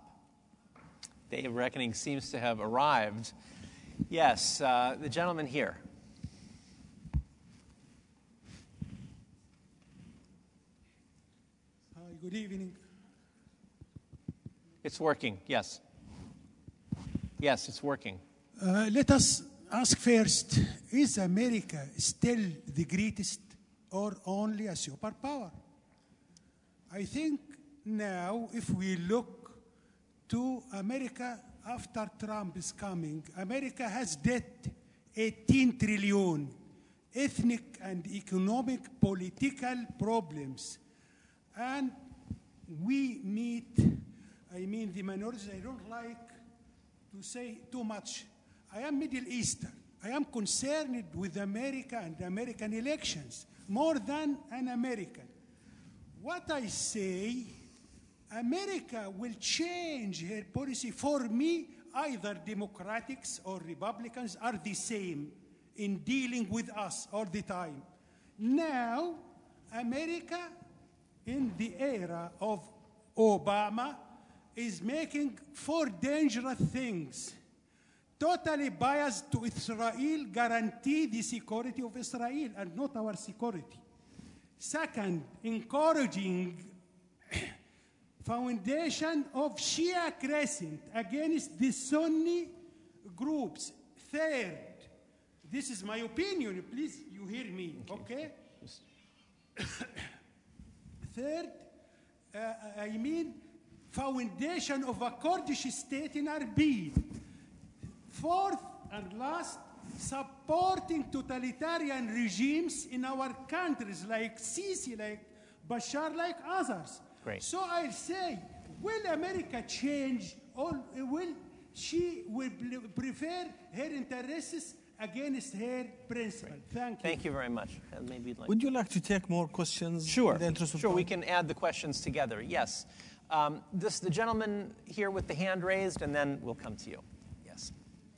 Day of reckoning seems to have arrived. Yes, uh, the gentleman here. Hi, good evening. It's working, yes. Yes, it's working. Uh, let us ask first, is America still the greatest or only a superpower? I think now, if we look to America after Trump is coming, America has debt, eighteen trillion, ethnic and economic political problems. And we meet, I mean the minorities, I don't like to say too much. I am Middle Eastern. I am concerned with America and American elections more than an American. What I say, America will change her policy. For me, either Democrats or Republicans are the same in dealing with us all the time. Now, America, in the era of Obama, is making four dangerous things. Totally biased to Israel, guarantee the security of Israel and not our security. Second, encouraging foundation of Shia crescent against the Sunni groups. Third, this is my opinion, please, you hear me, okay? Third, uh, I mean, foundation of a Kurdish state in Erbil. Fourth and last, supporting totalitarian regimes in our countries like Sisi, like Bashar, like others. Great. So I'll say, will America change, or will she will prefer her interests against her principle? Thank you. Thank you very much. Uh, maybe you'd like Would you like to take more questions? Sure, in the interest of sure. time? We can add the questions together. Yes. Um, this the gentleman here with the hand raised, and then we'll come to you. Yes.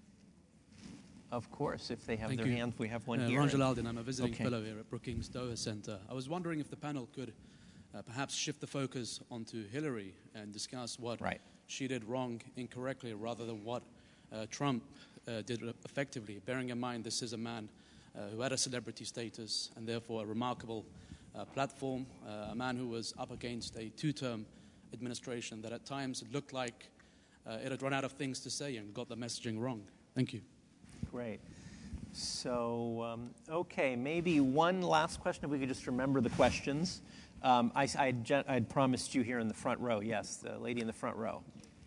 Of course, if they have Thank their you. hands, we have one uh, here. Ranjal Aldin, I'm a visiting Okay. fellow here at Brookings Doha Center. I was wondering if the panel could uh, perhaps shift the focus onto Hillary and discuss what Right. she did wrong incorrectly rather than what uh, Trump uh, did effectively, bearing in mind this is a man uh, who had a celebrity status and therefore a remarkable uh, platform, uh, a man who was up against a two-term administration that at times it looked like uh, it had run out of things to say and got the messaging wrong. Thank you. Great. So, um, okay, maybe one last question, if we could just remember the questions. Um, I, I I'd promised you here in the front row. Yes, the lady in the front row.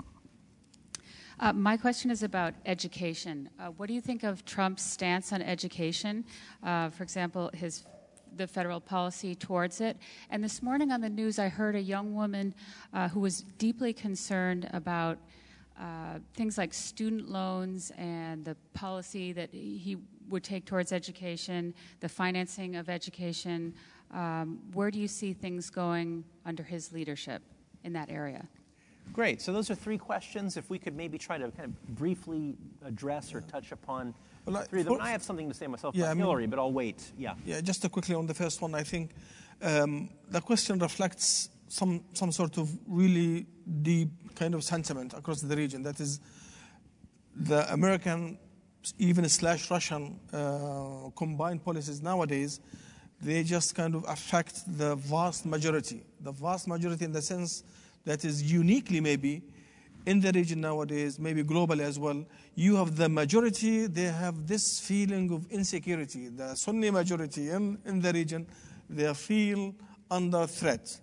Uh, my question is about education. Uh, what do you think of Trump's stance on education? Uh, for example, his the federal policy towards it. And this morning on the news, I heard a young woman uh, who was deeply concerned about uh, things like student loans and the policy that he would take towards education, the financing of education. Um, where do you see things going under his leadership in that area? Great. So those are three questions. If we could maybe try to kind of briefly address or touch upon well, I, three of them. I have something to say myself yeah, about I mean, Hillary, but I'll wait. Yeah. Yeah. Just quickly on the first one, I think um, the question reflects some some sort of really deep kind of sentiment across the region. That is, the American, even slash Russian uh, combined policies nowadays, they just kind of affect the vast majority. The vast majority in the sense that is uniquely maybe in the region nowadays, maybe globally as well. You have the majority, they have this feeling of insecurity. The Sunni majority in, in the region, they feel under threat.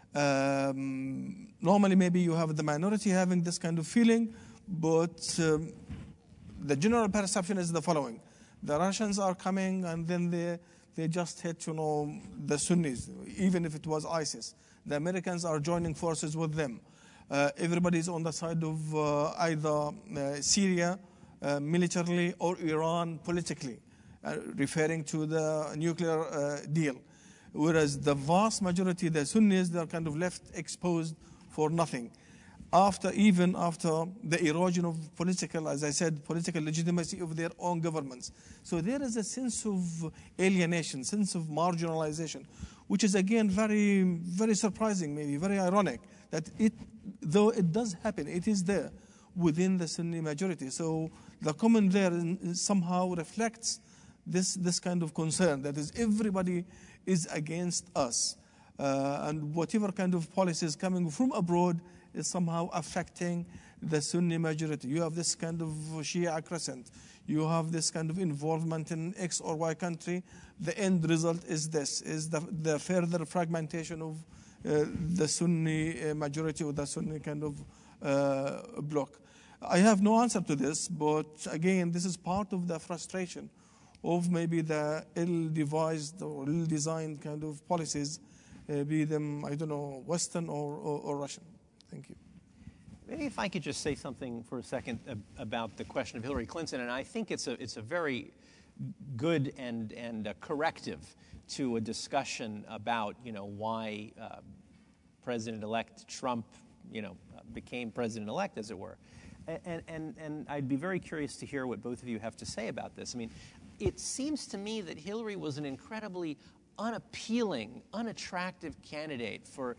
Um, normally maybe you have the minority having this kind of feeling, but um, the general perception is the following. The Russians are coming and then they, they just hit, you know, the Sunnis, even if it was ISIS. The Americans are joining forces with them. Uh, everybody is on the side of uh, either uh, Syria uh, militarily or Iran politically, uh, referring to the nuclear uh, deal. Whereas the vast majority, the Sunnis, they're kind of left exposed for nothing. After, even after the erosion of political, as I said, political legitimacy of their own governments. So there is a sense of alienation, sense of marginalization, which is again very, very surprising, maybe very ironic, that it, though it does happen, it is there within the Sunni majority. So the comment there somehow reflects this, this kind of concern, that is everybody is against us. Uh, and whatever kind of policies coming from abroad is somehow affecting the Sunni majority. You have this kind of Shia crescent. You have this kind of involvement in X or Y country. The end result is this, is the, the further fragmentation of uh, the Sunni majority or the Sunni kind of uh, bloc. I have no answer to this, but again, this is part of the frustration of maybe the ill-devised or ill-designed kind of policies, uh, be them, I don't know, Western or, or, or Russian. Thank you. Maybe if I could just say something for a second about the question of Hillary Clinton, and I think it's a it's a very good and and a corrective to a discussion about you know why uh, President-elect Trump you know became president-elect, as it were, and and and I'd be very curious to hear what both of you have to say about this. I mean, it seems to me that Hillary was an incredibly unappealing, unattractive candidate for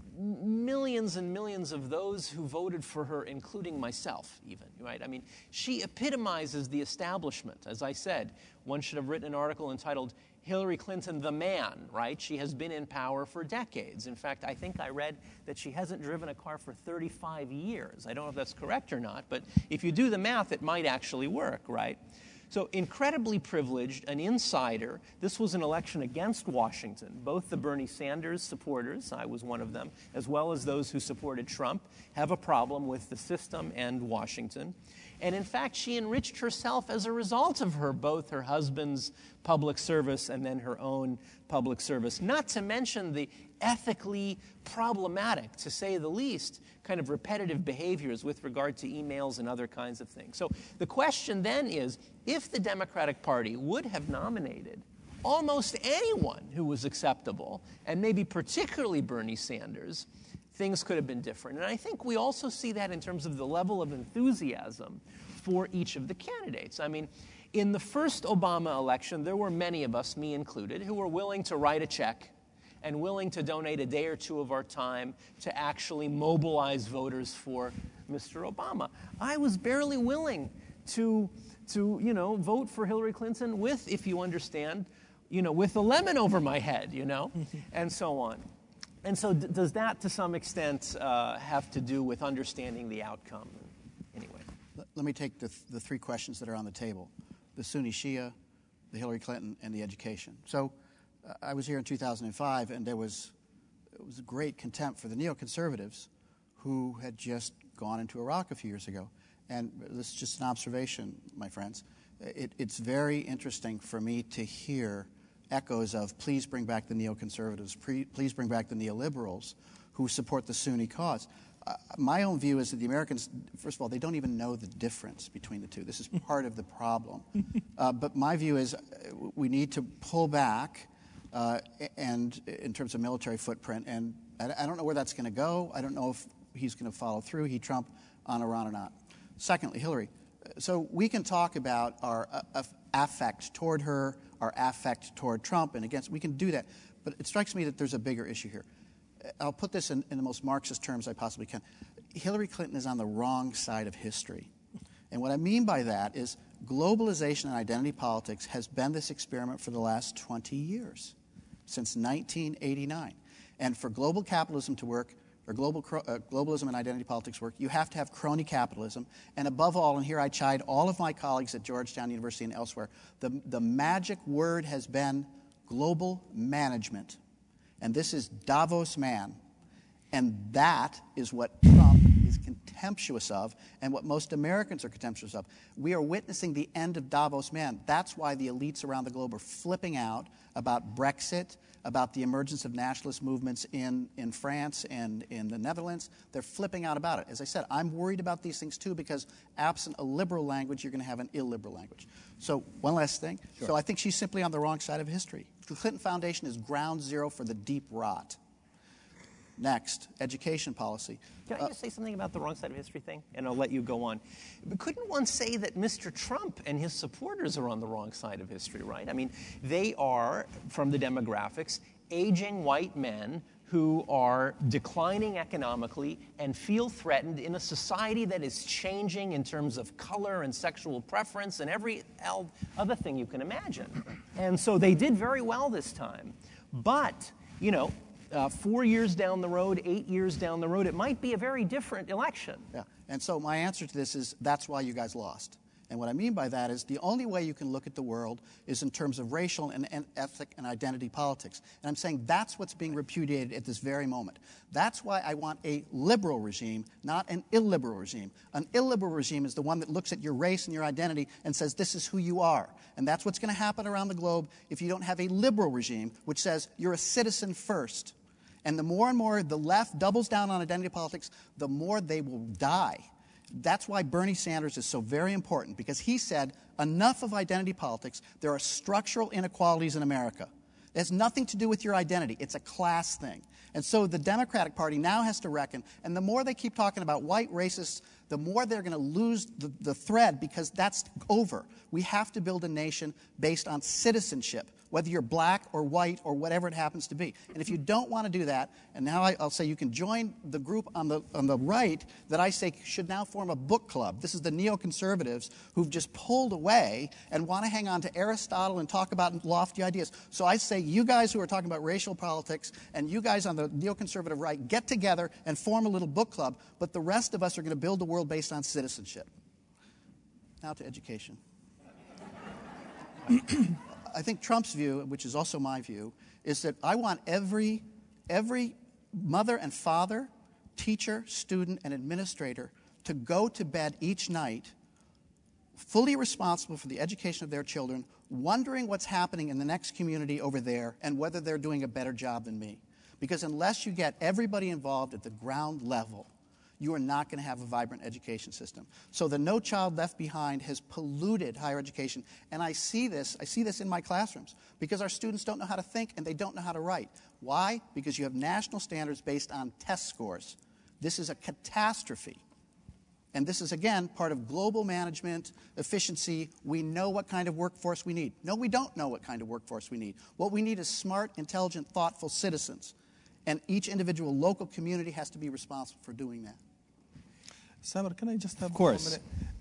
millions and millions of those who voted for her, including myself even, right? I mean, she epitomizes the establishment. As I said, one should have written an article entitled Hillary Clinton, the Man, right? She has been in power for decades. In fact, I think I read that she hasn't driven a car for thirty-five years. I don't know if that's correct or not, but if you do the math, it might actually work, right? So incredibly privileged, an insider. This was an election against Washington. Both the Bernie Sanders supporters, I was one of them, as well as those who supported Trump, have a problem with the system and Washington. And in fact, she enriched herself as a result of her, both her husband's public service and then her own public service. Not to mention the ethically problematic, to say the least, kind of repetitive behaviors with regard to emails and other kinds of things. So the question then is, if the Democratic Party would have nominated almost anyone who was acceptable, and maybe particularly Bernie Sanders, things could have been different. And I think we also see that in terms of the level of enthusiasm for each of the candidates. I mean, in the first Obama election, there were many of us, me included, who were willing to write a check and willing to donate a day or two of our time to actually mobilize voters for Mister Obama. I was barely willing to to, you know, vote for Hillary Clinton with, if you understand, you know, with a lemon over my head, you know, and so on. And so d- does that, to some extent, uh, have to do with understanding the outcome? Anyway. Let, let me take the, th- the three questions that are on the table: the Sunni Shia, the Hillary Clinton, and the education. So uh, I was here in two thousand five, and there was, it was great contempt for the neoconservatives who had just gone into Iraq a few years ago. And this is just an observation, my friends. It, it's very interesting for me to hear echoes of please bring back the neoconservatives, pre, please bring back the neoliberals who support the Sunni cause. Uh, my own view is that the Americans, first of all, they don't even know the difference between the two. This is part of the problem. Uh, but my view is we need to pull back uh, and in terms of military footprint. And I, I don't know where that's going to go. I don't know if he's going to follow through, he Trump on Iran or not. Secondly, Hillary. So we can talk about our uh, affect toward her, our affect toward Trump, and against, we can do that. But it strikes me that there's a bigger issue here. I'll put this in, in the most Marxist terms I possibly can. Hillary Clinton is on the wrong side of history. And what I mean by that is globalization and identity politics has been this experiment for the last twenty years, since nineteen eighty-nine. And for global capitalism to work, or global uh, globalism and identity politics work, you have to have crony capitalism. And above all, and here I chide all of my colleagues at Georgetown University and elsewhere, the, the magic word has been global management. And this is Davos man. And that is what Trump is contemptuous of and what most Americans are contemptuous of. We are witnessing the end of Davos man. That's why the elites around the globe are flipping out about Brexit, about the emergence of nationalist movements in, in France and in the Netherlands. They're flipping out about it. As I said, I'm worried about these things too because absent a liberal language, you're going to have an illiberal language. So one last thing. Sure. So I think she's simply on the wrong side of history. The Clinton Foundation is ground zero for the deep rot. Next, education policy. Can I just say something about the wrong side of history thing? And I'll let you go on. But couldn't one say that Mister Trump and his supporters are on the wrong side of history, right? I mean, they are, from the demographics, aging white men who are declining economically and feel threatened in a society that is changing in terms of color and sexual preference and every other thing you can imagine. And so they did very well this time. But, you know, Uh, four years down the road, eight years down the road, it might be a very different election. Yeah, and so my answer to this is that's why you guys lost. And what I mean by that is the only way you can look at the world is in terms of racial and, and ethnic and identity politics. And I'm saying that's what's being repudiated at this very moment. That's why I want a liberal regime, not an illiberal regime. An illiberal regime is the one that looks at your race and your identity and says this is who you are. And that's what's going to happen around the globe if you don't have a liberal regime which says you're a citizen first. And the more and more the left doubles down on identity politics, the more they will die. That's why Bernie Sanders is so very important, because he said, enough of identity politics. There are structural inequalities in America. It has nothing to do with your identity. It's a class thing. And so the Democratic Party now has to reckon, and the more they keep talking about white racists, the more they're going to lose the, the thread, because that's over. We have to build a nation based on citizenship, whether you're black or white or whatever it happens to be. And if you don't want to do that, and now I, I'll say you can join the group on the, on the right that I say should now form a book club. This is the neoconservatives who've just pulled away and want to hang on to Aristotle and talk about lofty ideas. So I say you guys who are talking about racial politics and you guys on the neoconservative right, get together and form a little book club, but the rest of us are going to build a world based on citizenship. Now to education. I think Trump's view, which is also my view, is that I want every, every mother and father, teacher, student, and administrator to go to bed each night fully responsible for the education of their children, wondering what's happening in the next community over there and whether they're doing a better job than me. Because unless you get everybody involved at the ground level, you are not going to have a vibrant education system. So the No Child Left Behind has polluted higher education. And I see this, I see this in my classrooms, because our students don't know how to think and they don't know how to write. Why? Because you have national standards based on test scores. This is a catastrophe. And this is, again, part of global management, efficiency. We know what kind of workforce we need. No, we don't know what kind of workforce we need. What we need is smart, intelligent, thoughtful citizens. And each individual local community has to be responsible for doing that. Samer, can I just have of course. a minute?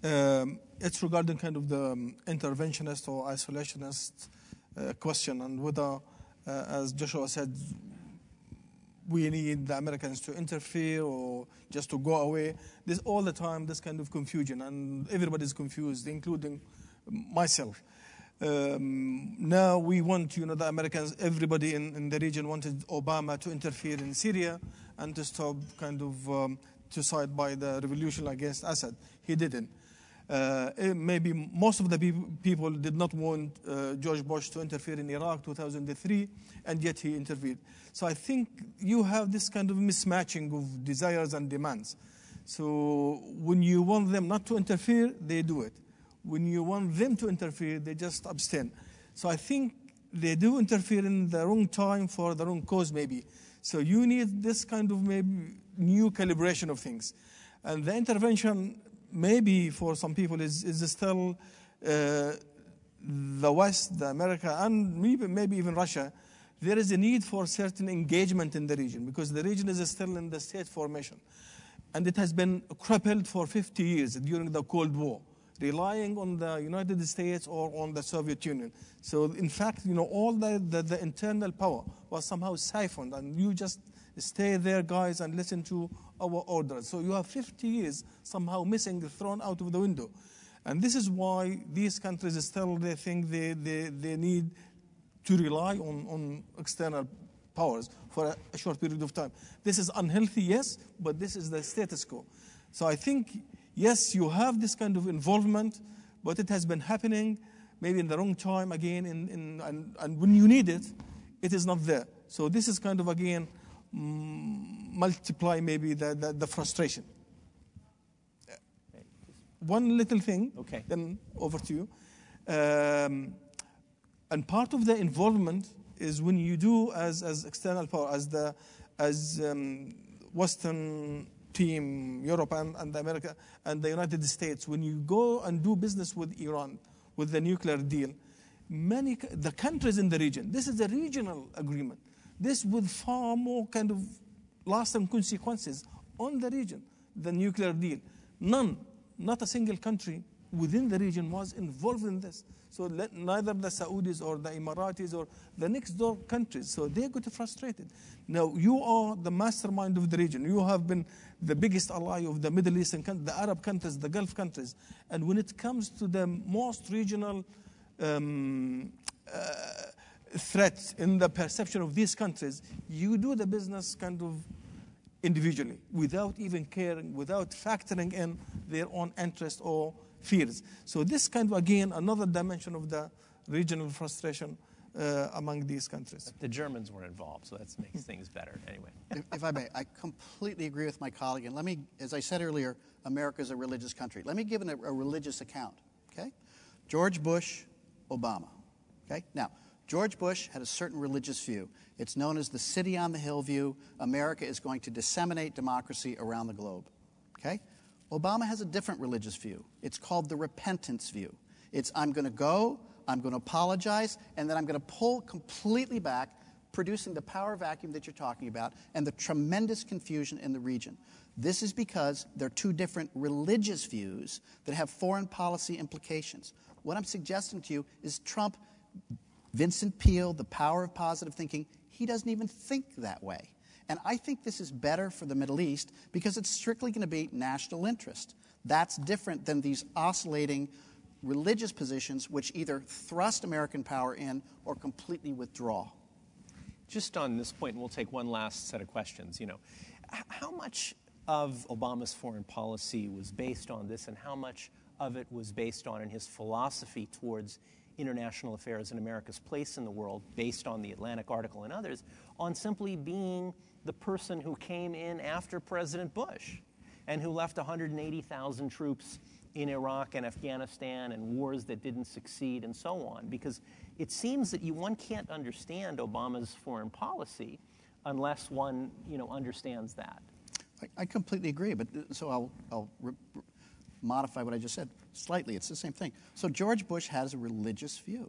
Um, it's regarding kind of the um, interventionist or isolationist uh, question, and whether, uh, as Joshua said, we need the Americans to interfere or just to go away. There's all the time this kind of confusion, and everybody's confused, including myself. Um, now we want, you know, the Americans, everybody in, in the region wanted Obama to interfere in Syria and to stop kind of, um, to side by the revolution against Assad. He didn't. Uh, maybe most of the peop- people did not want uh, George Bush to interfere in Iraq two thousand three, and yet he intervened. So I think you have this kind of mismatching of desires and demands. So when you want them not to interfere, they do it. When you want them to interfere, they just abstain. So I think they do interfere in the wrong time for the wrong cause, maybe. So you need this kind of maybe new calibration of things. And the intervention, maybe for some people, is, is still uh, the West, the America, and maybe, maybe even Russia. There is a need for certain engagement in the region because the region is still in the state formation. And it has been crippled for fifty years during the Cold War, relying on the United States or on the Soviet Union. So in fact, you know, all the, the, the internal power was somehow siphoned, and you just stay there, guys, and listen to our orders. So you have fifty years somehow missing, thrown out of the window. And this is why these countries still, they think they, they, they need to rely on, on external powers for a, a short period of time. This is unhealthy, yes, but this is the status quo. So I think, yes, you have this kind of involvement, but it has been happening maybe in the wrong time again, in, in, and, and when you need it, it is not there. So this is kind of, again, mm, multiply maybe the, the, the frustration. One little thing, okay. Then over to you. Um, and part of the involvement is when you do as, as external power, as the as um, Western team, Europe and, and America and the United States, when you go and do business with Iran, with the nuclear deal, many the countries in the region, this is a regional agreement. This with far more kind of lasting consequences on the region, the nuclear deal. None, not a single country within the region was involved in this. So let, neither the Saudis or the Emiratis or the next door countries. So they got frustrated. Now you are the mastermind of the region. You have been the biggest ally of the Middle Eastern countries, the Arab countries, the Gulf countries. And when it comes to the most regional um, uh, threats in the perception of these countries, you do the business kind of individually, without even caring, without factoring in their own interest or fears. So this kind of, again, another dimension of the regional frustration uh, among these countries. The Germans were involved, so that makes things better anyway. if, if I may, I completely agree with my colleague. And let me, as I said earlier, America is a religious country. Let me give an, a, a religious account, okay? George Bush, Obama, okay? Now, George Bush had a certain religious view. It's known as the city on the hill view. America is going to disseminate democracy around the globe, okay? Obama has a different religious view. It's called the repentance view. It's I'm going to go, I'm going to apologize, and then I'm going to pull completely back, producing the power vacuum that you're talking about and the tremendous confusion in the region. This is because they're two different religious views that have foreign policy implications. What I'm suggesting to you is Trump, Vincent Peale, the power of positive thinking, he doesn't even think that way. And I think this is better for the Middle East because it's strictly going to be national interest. That's different than these oscillating religious positions which either thrust American power in or completely withdraw. Just on this point, and we'll take one last set of questions. You know, how much of Obama's foreign policy was based on this, and how much of it was based on in his philosophy towards international affairs and America's place in the world, based on the Atlantic article and others, on simply being the person who came in after President Bush and who left one hundred eighty thousand troops in Iraq and Afghanistan and wars that didn't succeed and so on? Because it seems that you, one can't understand Obama's foreign policy unless one, you know, understands that. I, I completely agree, but so I'll, I'll re- modify what I just said slightly. It's the same thing. So George Bush has a religious view.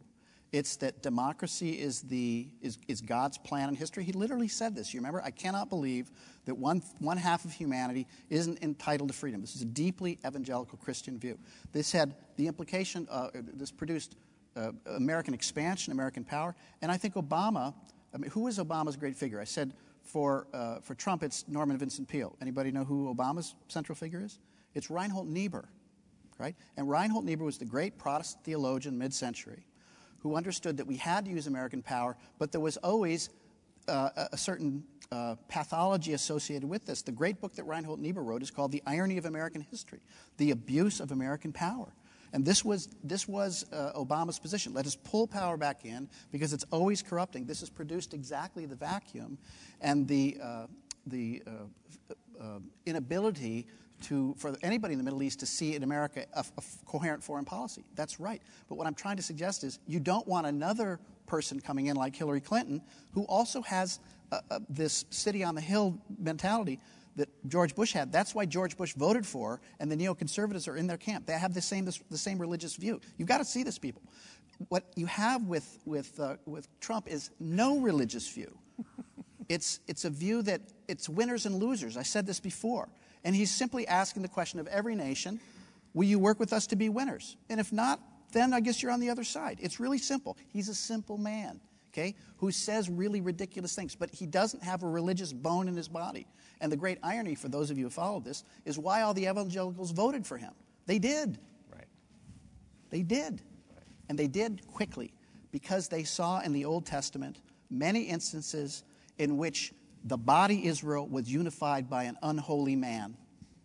It's that democracy is, the, is, is God's plan in history. He literally said this. You remember? I cannot believe that one, one half of humanity isn't entitled to freedom. This is a deeply evangelical Christian view. This had the implication, uh, this produced uh, American expansion, American power. And I think Obama, I mean, who is Obama's great figure? I said for, uh, for Trump, it's Norman Vincent Peale. Anybody know who Obama's central figure is? It's Reinhold Niebuhr, right? And Reinhold Niebuhr was the great Protestant theologian mid-century who understood that we had to use American power, but there was always uh, a certain uh, pathology associated with this. The great book that Reinhold Niebuhr wrote is called The Irony of American History, The Abuse of American Power. And this was, this was uh, Obama's position. Let us pull power back in because it's always corrupting. This has produced exactly the vacuum and the, uh, the uh, uh, inability to, for anybody in the Middle East to see in America a, a coherent foreign policy. That's right. But what I'm trying to suggest is you don't want another person coming in like Hillary Clinton who also has uh, uh, this city on the hill mentality that George Bush had. That's why George Bush voted for, and the neoconservatives are in their camp. They have the same, this, the same religious view. You've got to see this, people. What you have with, with, uh, with Trump is no religious view. It's, it's a view that it's winners and losers. I said this before. And he's simply asking the question of every nation, will you work with us to be winners? And if not, then I guess you're on the other side. It's really simple. He's a simple man, okay, who says really ridiculous things, but he doesn't have a religious bone in his body. And the great irony for those of you who follow this is why all the evangelicals voted for him. They did. Right. They did. Right. And they did quickly because they saw in the Old Testament many instances in which the body Israel was unified by an unholy man.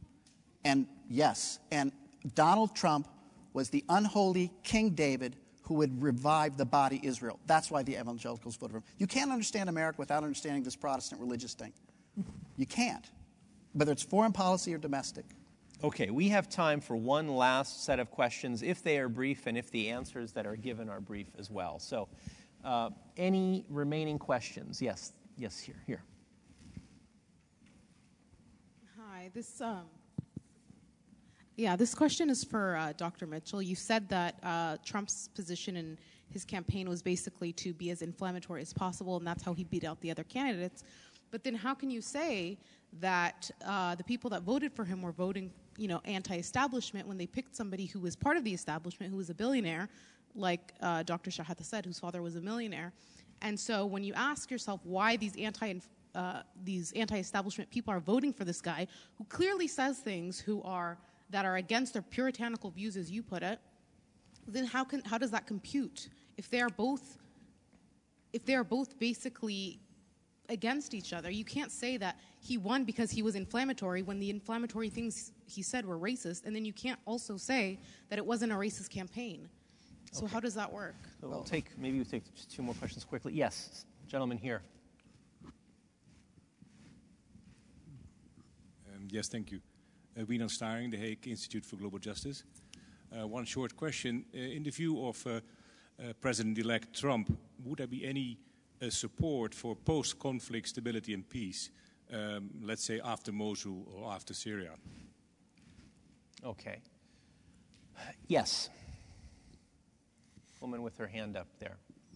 And yes, and Donald Trump was the unholy King David who would revive the body Israel. That's why the evangelicals voted for him. You can't understand America without understanding this Protestant religious thing. You can't, whether it's foreign policy or domestic. Okay, we have time for one last set of questions, if they are brief and if the answers that are given are brief as well. So uh, any remaining questions? Yes, yes, here, here. Hi, this, um, yeah, this question is for uh, Doctor Mitchell. You said that uh, Trump's position in his campaign was basically to be as inflammatory as possible, and that's how he beat out the other candidates. But then how can you say that uh, the people that voted for him were voting, you know, anti-establishment when they picked somebody who was part of the establishment, who was a billionaire, like uh, Doctor Shahata said, whose father was a millionaire? And so when you ask yourself why these anti uh, these anti-establishment people are voting for this guy, who clearly says things who are that are against their puritanical views, as you put it, then how can how does that compute if they are both if they are both basically against each other? You can't say that he won because he was inflammatory when the inflammatory things he said were racist, and then you can't also say that it wasn't a racist campaign. So Okay. how does that work? So we'll take, maybe we'll take just two more questions quickly. Yes, gentleman here. Um, yes, thank you. Uh, Wieland Staring, The Hague Institute for Global Justice. Uh, one short question. Uh, in the view of uh, uh, President-elect Trump, would there be any uh, support for post-conflict stability and peace, um, let's say after Mosul or after Syria? Okay. Yes. Woman with her hand up there.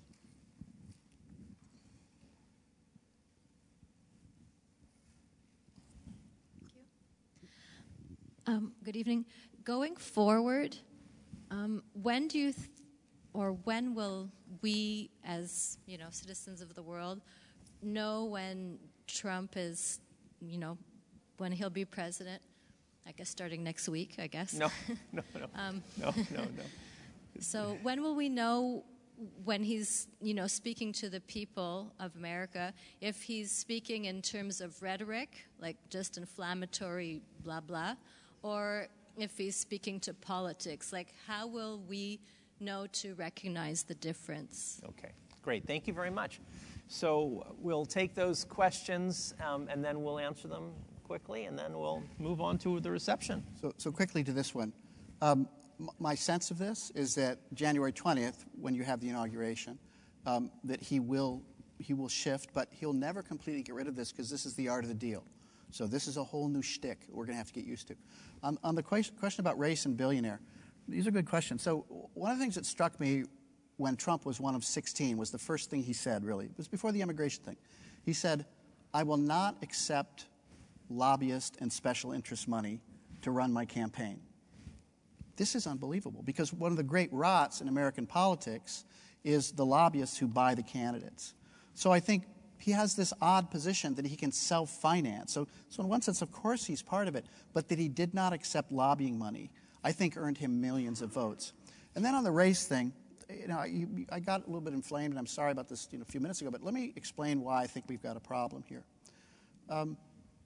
Um, good evening. Going forward, um, when do you, th- or when will we, as you know, citizens of the world, know when Trump is, you know, when he'll be president? I guess starting next week. I guess. No, no, no, um, no, no, no. So when will we know when he's, you know, speaking to the people of America, if he's speaking in terms of rhetoric, like just inflammatory blah blah, or if he's speaking to politics, like how will we know to recognize the difference? Okay, great. Thank you very much. So we'll take those questions um, and then we'll answer them quickly, and then we'll move on to the reception. So, so quickly to this one. Um, m- my sense of this is that January twentieth, when you have the inauguration, um, that he will he will shift, but he'll never completely get rid of this because this is the art of the deal. So this is a whole new shtick we're going to have to get used to. On, on the question, question about race and billionaire, these are good questions. So one of the things that struck me when Trump was one of sixteen, was the first thing he said, really. It was before the immigration thing. He said, I will not accept lobbyist and special interest money to run my campaign. This is unbelievable, because one of the great rots in American politics is the lobbyists who buy the candidates. So I think he has this odd position that he can self-finance. So, so in one sense, of course, he's part of it, but that he did not accept lobbying money, I think earned him millions of votes. And then on the race thing, you know, I, I got a little bit inflamed, and I'm sorry about this you know, a few minutes ago, but let me explain why I think we've got a problem here. Um,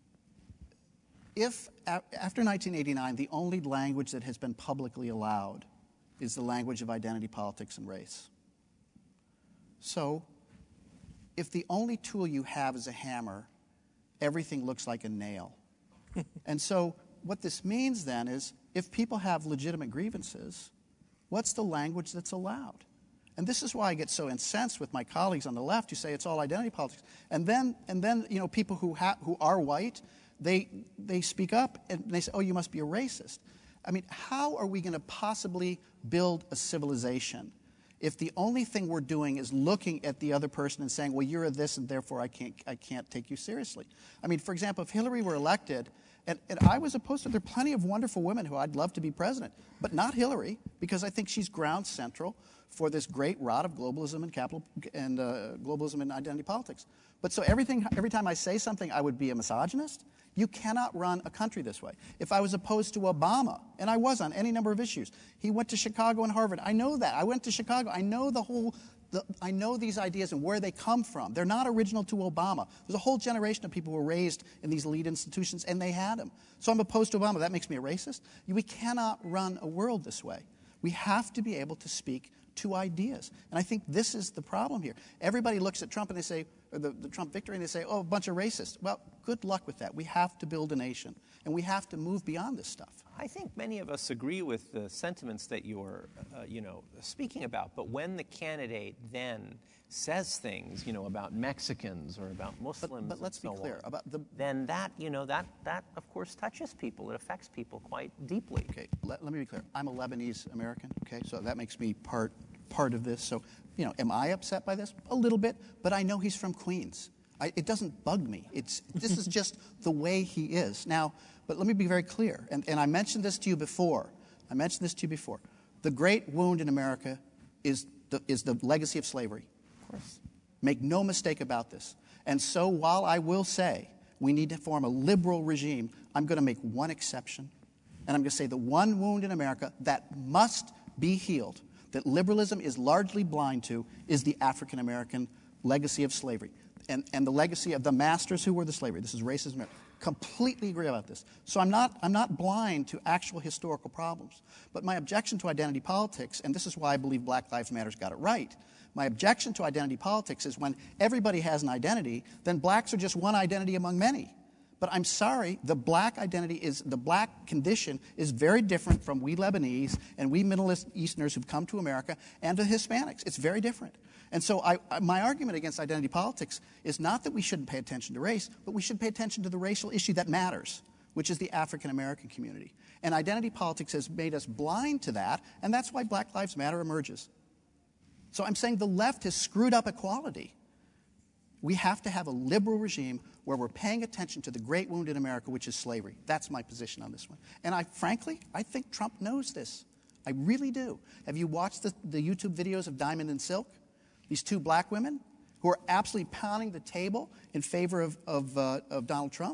if, a- after nineteen eighty-nine, the only language that has been publicly allowed is the language of identity politics and race. So, if the only tool you have is a hammer, everything looks like a nail. And so what this means then is if people have legitimate grievances, what's the language that's allowed? And this is why I get so incensed with my colleagues on the left who say it's all identity politics. And then, and then you know, people who, ha- who are white, they, they speak up and they say, oh, you must be a racist. I mean, how are we going to possibly build a civilization if the only thing we're doing is looking at the other person and saying, well, you're a this and therefore I can't, I can't take you seriously? I mean, for example, if Hillary were elected, and, and I was opposed to it, there are plenty of wonderful women who I'd love to be president, but not Hillary, because I think she's ground central for this great rot of globalism and capital and uh, globalism and identity politics. But so everything, every time I say something, I would be a misogynist. You cannot run a country this way. If I was opposed to Obama, and I was on any number of issues, he went to Chicago and Harvard. I know that. I went to Chicago. I know the whole, the, I know these ideas and where they come from. They're not original to Obama. There's a whole generation of people who were raised in these elite institutions, and they had them. So I'm opposed to Obama. That makes me a racist? We cannot run a world this way. We have to be able to speak to ideas. And I think this is the problem here. Everybody looks at Trump and they say, or the, the Trump victory, and they say, oh, a bunch of racists. Well, good luck with that. We have to build a nation, and we have to move beyond this stuff. I think many of us agree with the sentiments that you're, uh, you know, speaking about. But when the candidate then says things, you know, about Mexicans or about Muslims, but, but let's and be so clear on, about the. Then that, you know, that that of course touches people. It affects people quite deeply. Okay, let, let me be clear. I'm a Lebanese American. Okay, so that makes me part part of this. So, you know, am I upset by this? A little bit, but I know he's from Queens. I, it doesn't bug me. It's this is just the way he is. Now, but let me be very clear, and, and I mentioned this to you before. I mentioned this to you before. The great wound in America is the, is the legacy of slavery. Of course. Make no mistake about this. And so while I will say we need to form a liberal regime, I'm going to make one exception. And I'm going to say the one wound in America that must be healed, that liberalism is largely blind to, is the African-American legacy of slavery. And, and the legacy of the masters who were the slavery. This is racism. Completely agree about this. So I'm not, I'm not blind to actual historical problems. But my objection to identity politics, and this is why I believe Black Lives Matter's got it right, my objection to identity politics is when everybody has an identity, then blacks are just one identity among many. But I'm sorry, the black identity is, the black condition is very different from we Lebanese and we Middle Easterners who've come to America and the Hispanics. It's very different. And so I, I, my argument against identity politics is not that we shouldn't pay attention to race, but we should pay attention to the racial issue that matters, which is the African-American community. And identity politics has made us blind to that, and that's why Black Lives Matter emerges. So I'm saying the left has screwed up equality. We have to have a liberal regime where we're paying attention to the great wound in America, which is slavery. That's my position on this one. And I, frankly, I think Trump knows this. I really do. Have you watched the, the YouTube videos of Diamond and Silk? These two black women who are absolutely pounding the table in favor of, of, uh, of Donald Trump?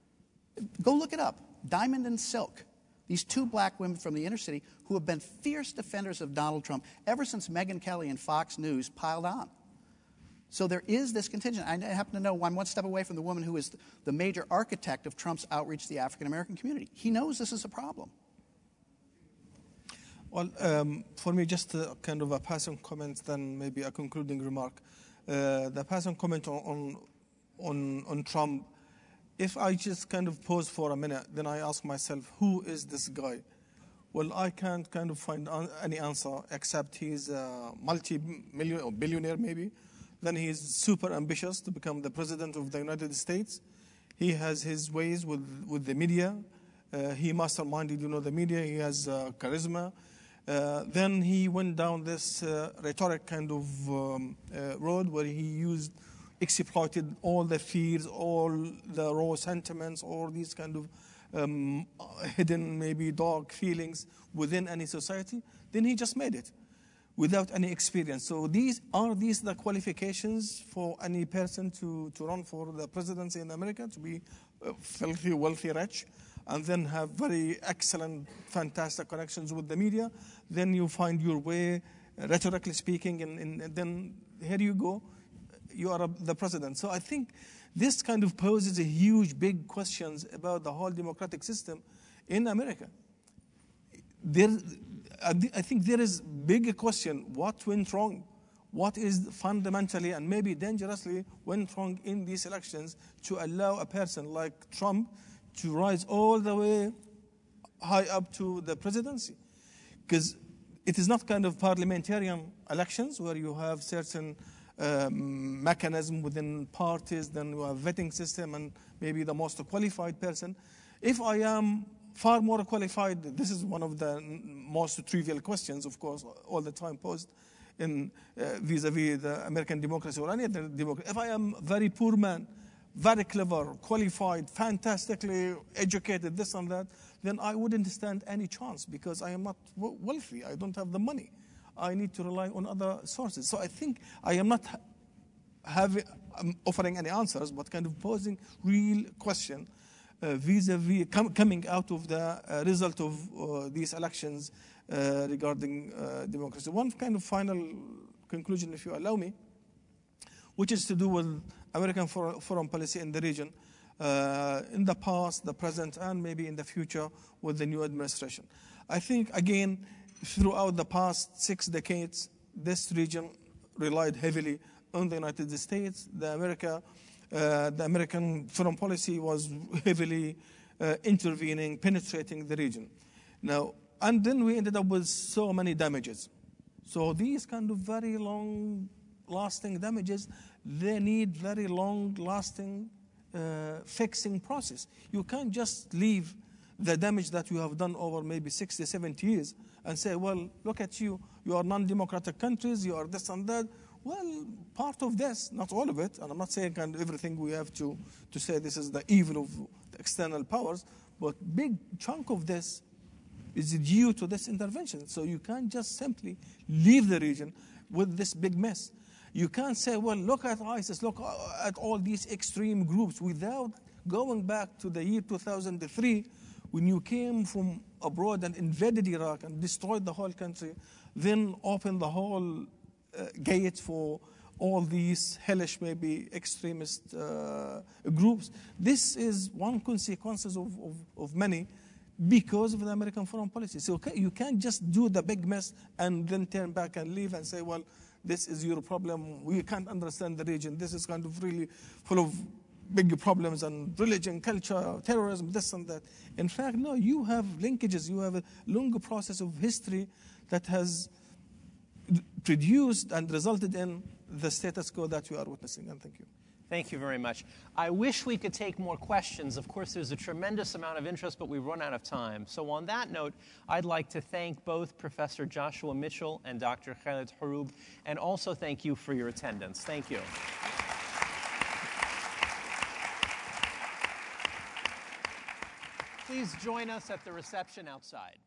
Go look it up. Diamond and Silk. These two black women from the inner city who have been fierce defenders of Donald Trump ever since Megyn Kelly and Fox News piled on. So there is this contingent. I happen to know I'm one step away from the woman who is the major architect of Trump's outreach to the African-American community. He knows this is a problem. Well, um, for me, just a kind of a passing comment, then maybe a concluding remark. Uh, the passing comment on, on, on Trump, if I just kind of pause for a minute, then I ask myself, who is this guy? Well, I can't kind of find any answer except he's a multi-million or billionaire maybe. Then he's super ambitious to become the president of the United States. He has his ways with, with the media. Uh, he masterminded, you know, the media. He has uh, charisma. Uh, then he went down this uh, rhetoric kind of um, uh, road where he used, exploited all the fears, all the raw sentiments, all these kind of um, hidden, maybe dark feelings within any society. Then he just made it without any experience. So these are these the qualifications for any person to, to run for the presidency in America, to be uh, filthy, wealthy, rich, and then have very excellent, fantastic connections with the media. Then you find your way, uh, rhetorically speaking, and, and, and then here you go, you are a, the president. So I think this kind of poses a huge, big questions about the whole democratic system in America. There, I think there is big question, what went wrong? What is fundamentally and maybe dangerously went wrong in these elections to allow a person like Trump to rise all the way high up to the presidency? Because it is not kind of parliamentarian elections where you have certain um, mechanism within parties, then you have vetting system and maybe the most qualified person. If I am far more qualified, this is one of the most trivial questions, of course, all the time posed in uh, vis-a-vis the American democracy or any other democracy. If I am a very poor man, very clever, qualified, fantastically educated, this and that, then I wouldn't stand any chance because I am not wealthy. I don't have the money. I need to rely on other sources. So I think I am not having, um, offering any answers, but kind of posing real question uh, vis-a-vis com coming out of the uh, result of uh, these elections uh, regarding uh, democracy. One kind of final conclusion, if you allow me, which is to do with American for foreign policy in the region, uh, in the past, the present, and maybe in the future with the new administration. I think, again, throughout the past six decades, this region relied heavily on the United States. The, America, uh, the American foreign policy was heavily uh, intervening, penetrating the region. Now, and then we ended up with so many damages. So these kind of very long-lasting damages, they need very long-lasting uh, fixing process. You can't just leave the damage that you have done over maybe sixty, seventy years and say, well, look at you, you are non-democratic countries, you are this and that. Well, part of this, not all of it, and I'm not saying kind of everything we have to, to say this is the evil of the external powers, but big chunk of this is due to this intervention. So you can't just simply leave the region with this big mess. You can't say, well, look at ISIS, look at all these extreme groups without going back to the year two thousand three when you came from abroad and invaded Iraq and destroyed the whole country, then opened the whole uh, gate for all these hellish, maybe extremist uh, groups. This is one consequence of, of, of many because of the American foreign policy. So you can't just do the big mess and then turn back and leave and say, well, this is your problem. We can't understand the region. This is kind of really full of big problems and religion, culture, terrorism, this and that. In fact, no, you have linkages. You have a long process of history that has produced and resulted in the status quo that you are witnessing. And thank you. Thank you very much. I wish we could take more questions. Of course, there's a tremendous amount of interest, but we've run out of time. So on that note, I'd like to thank both Professor Joshua Mitchell and Doctor Khaled Haroub, and also thank you for your attendance. Thank you. Please join us at the reception outside.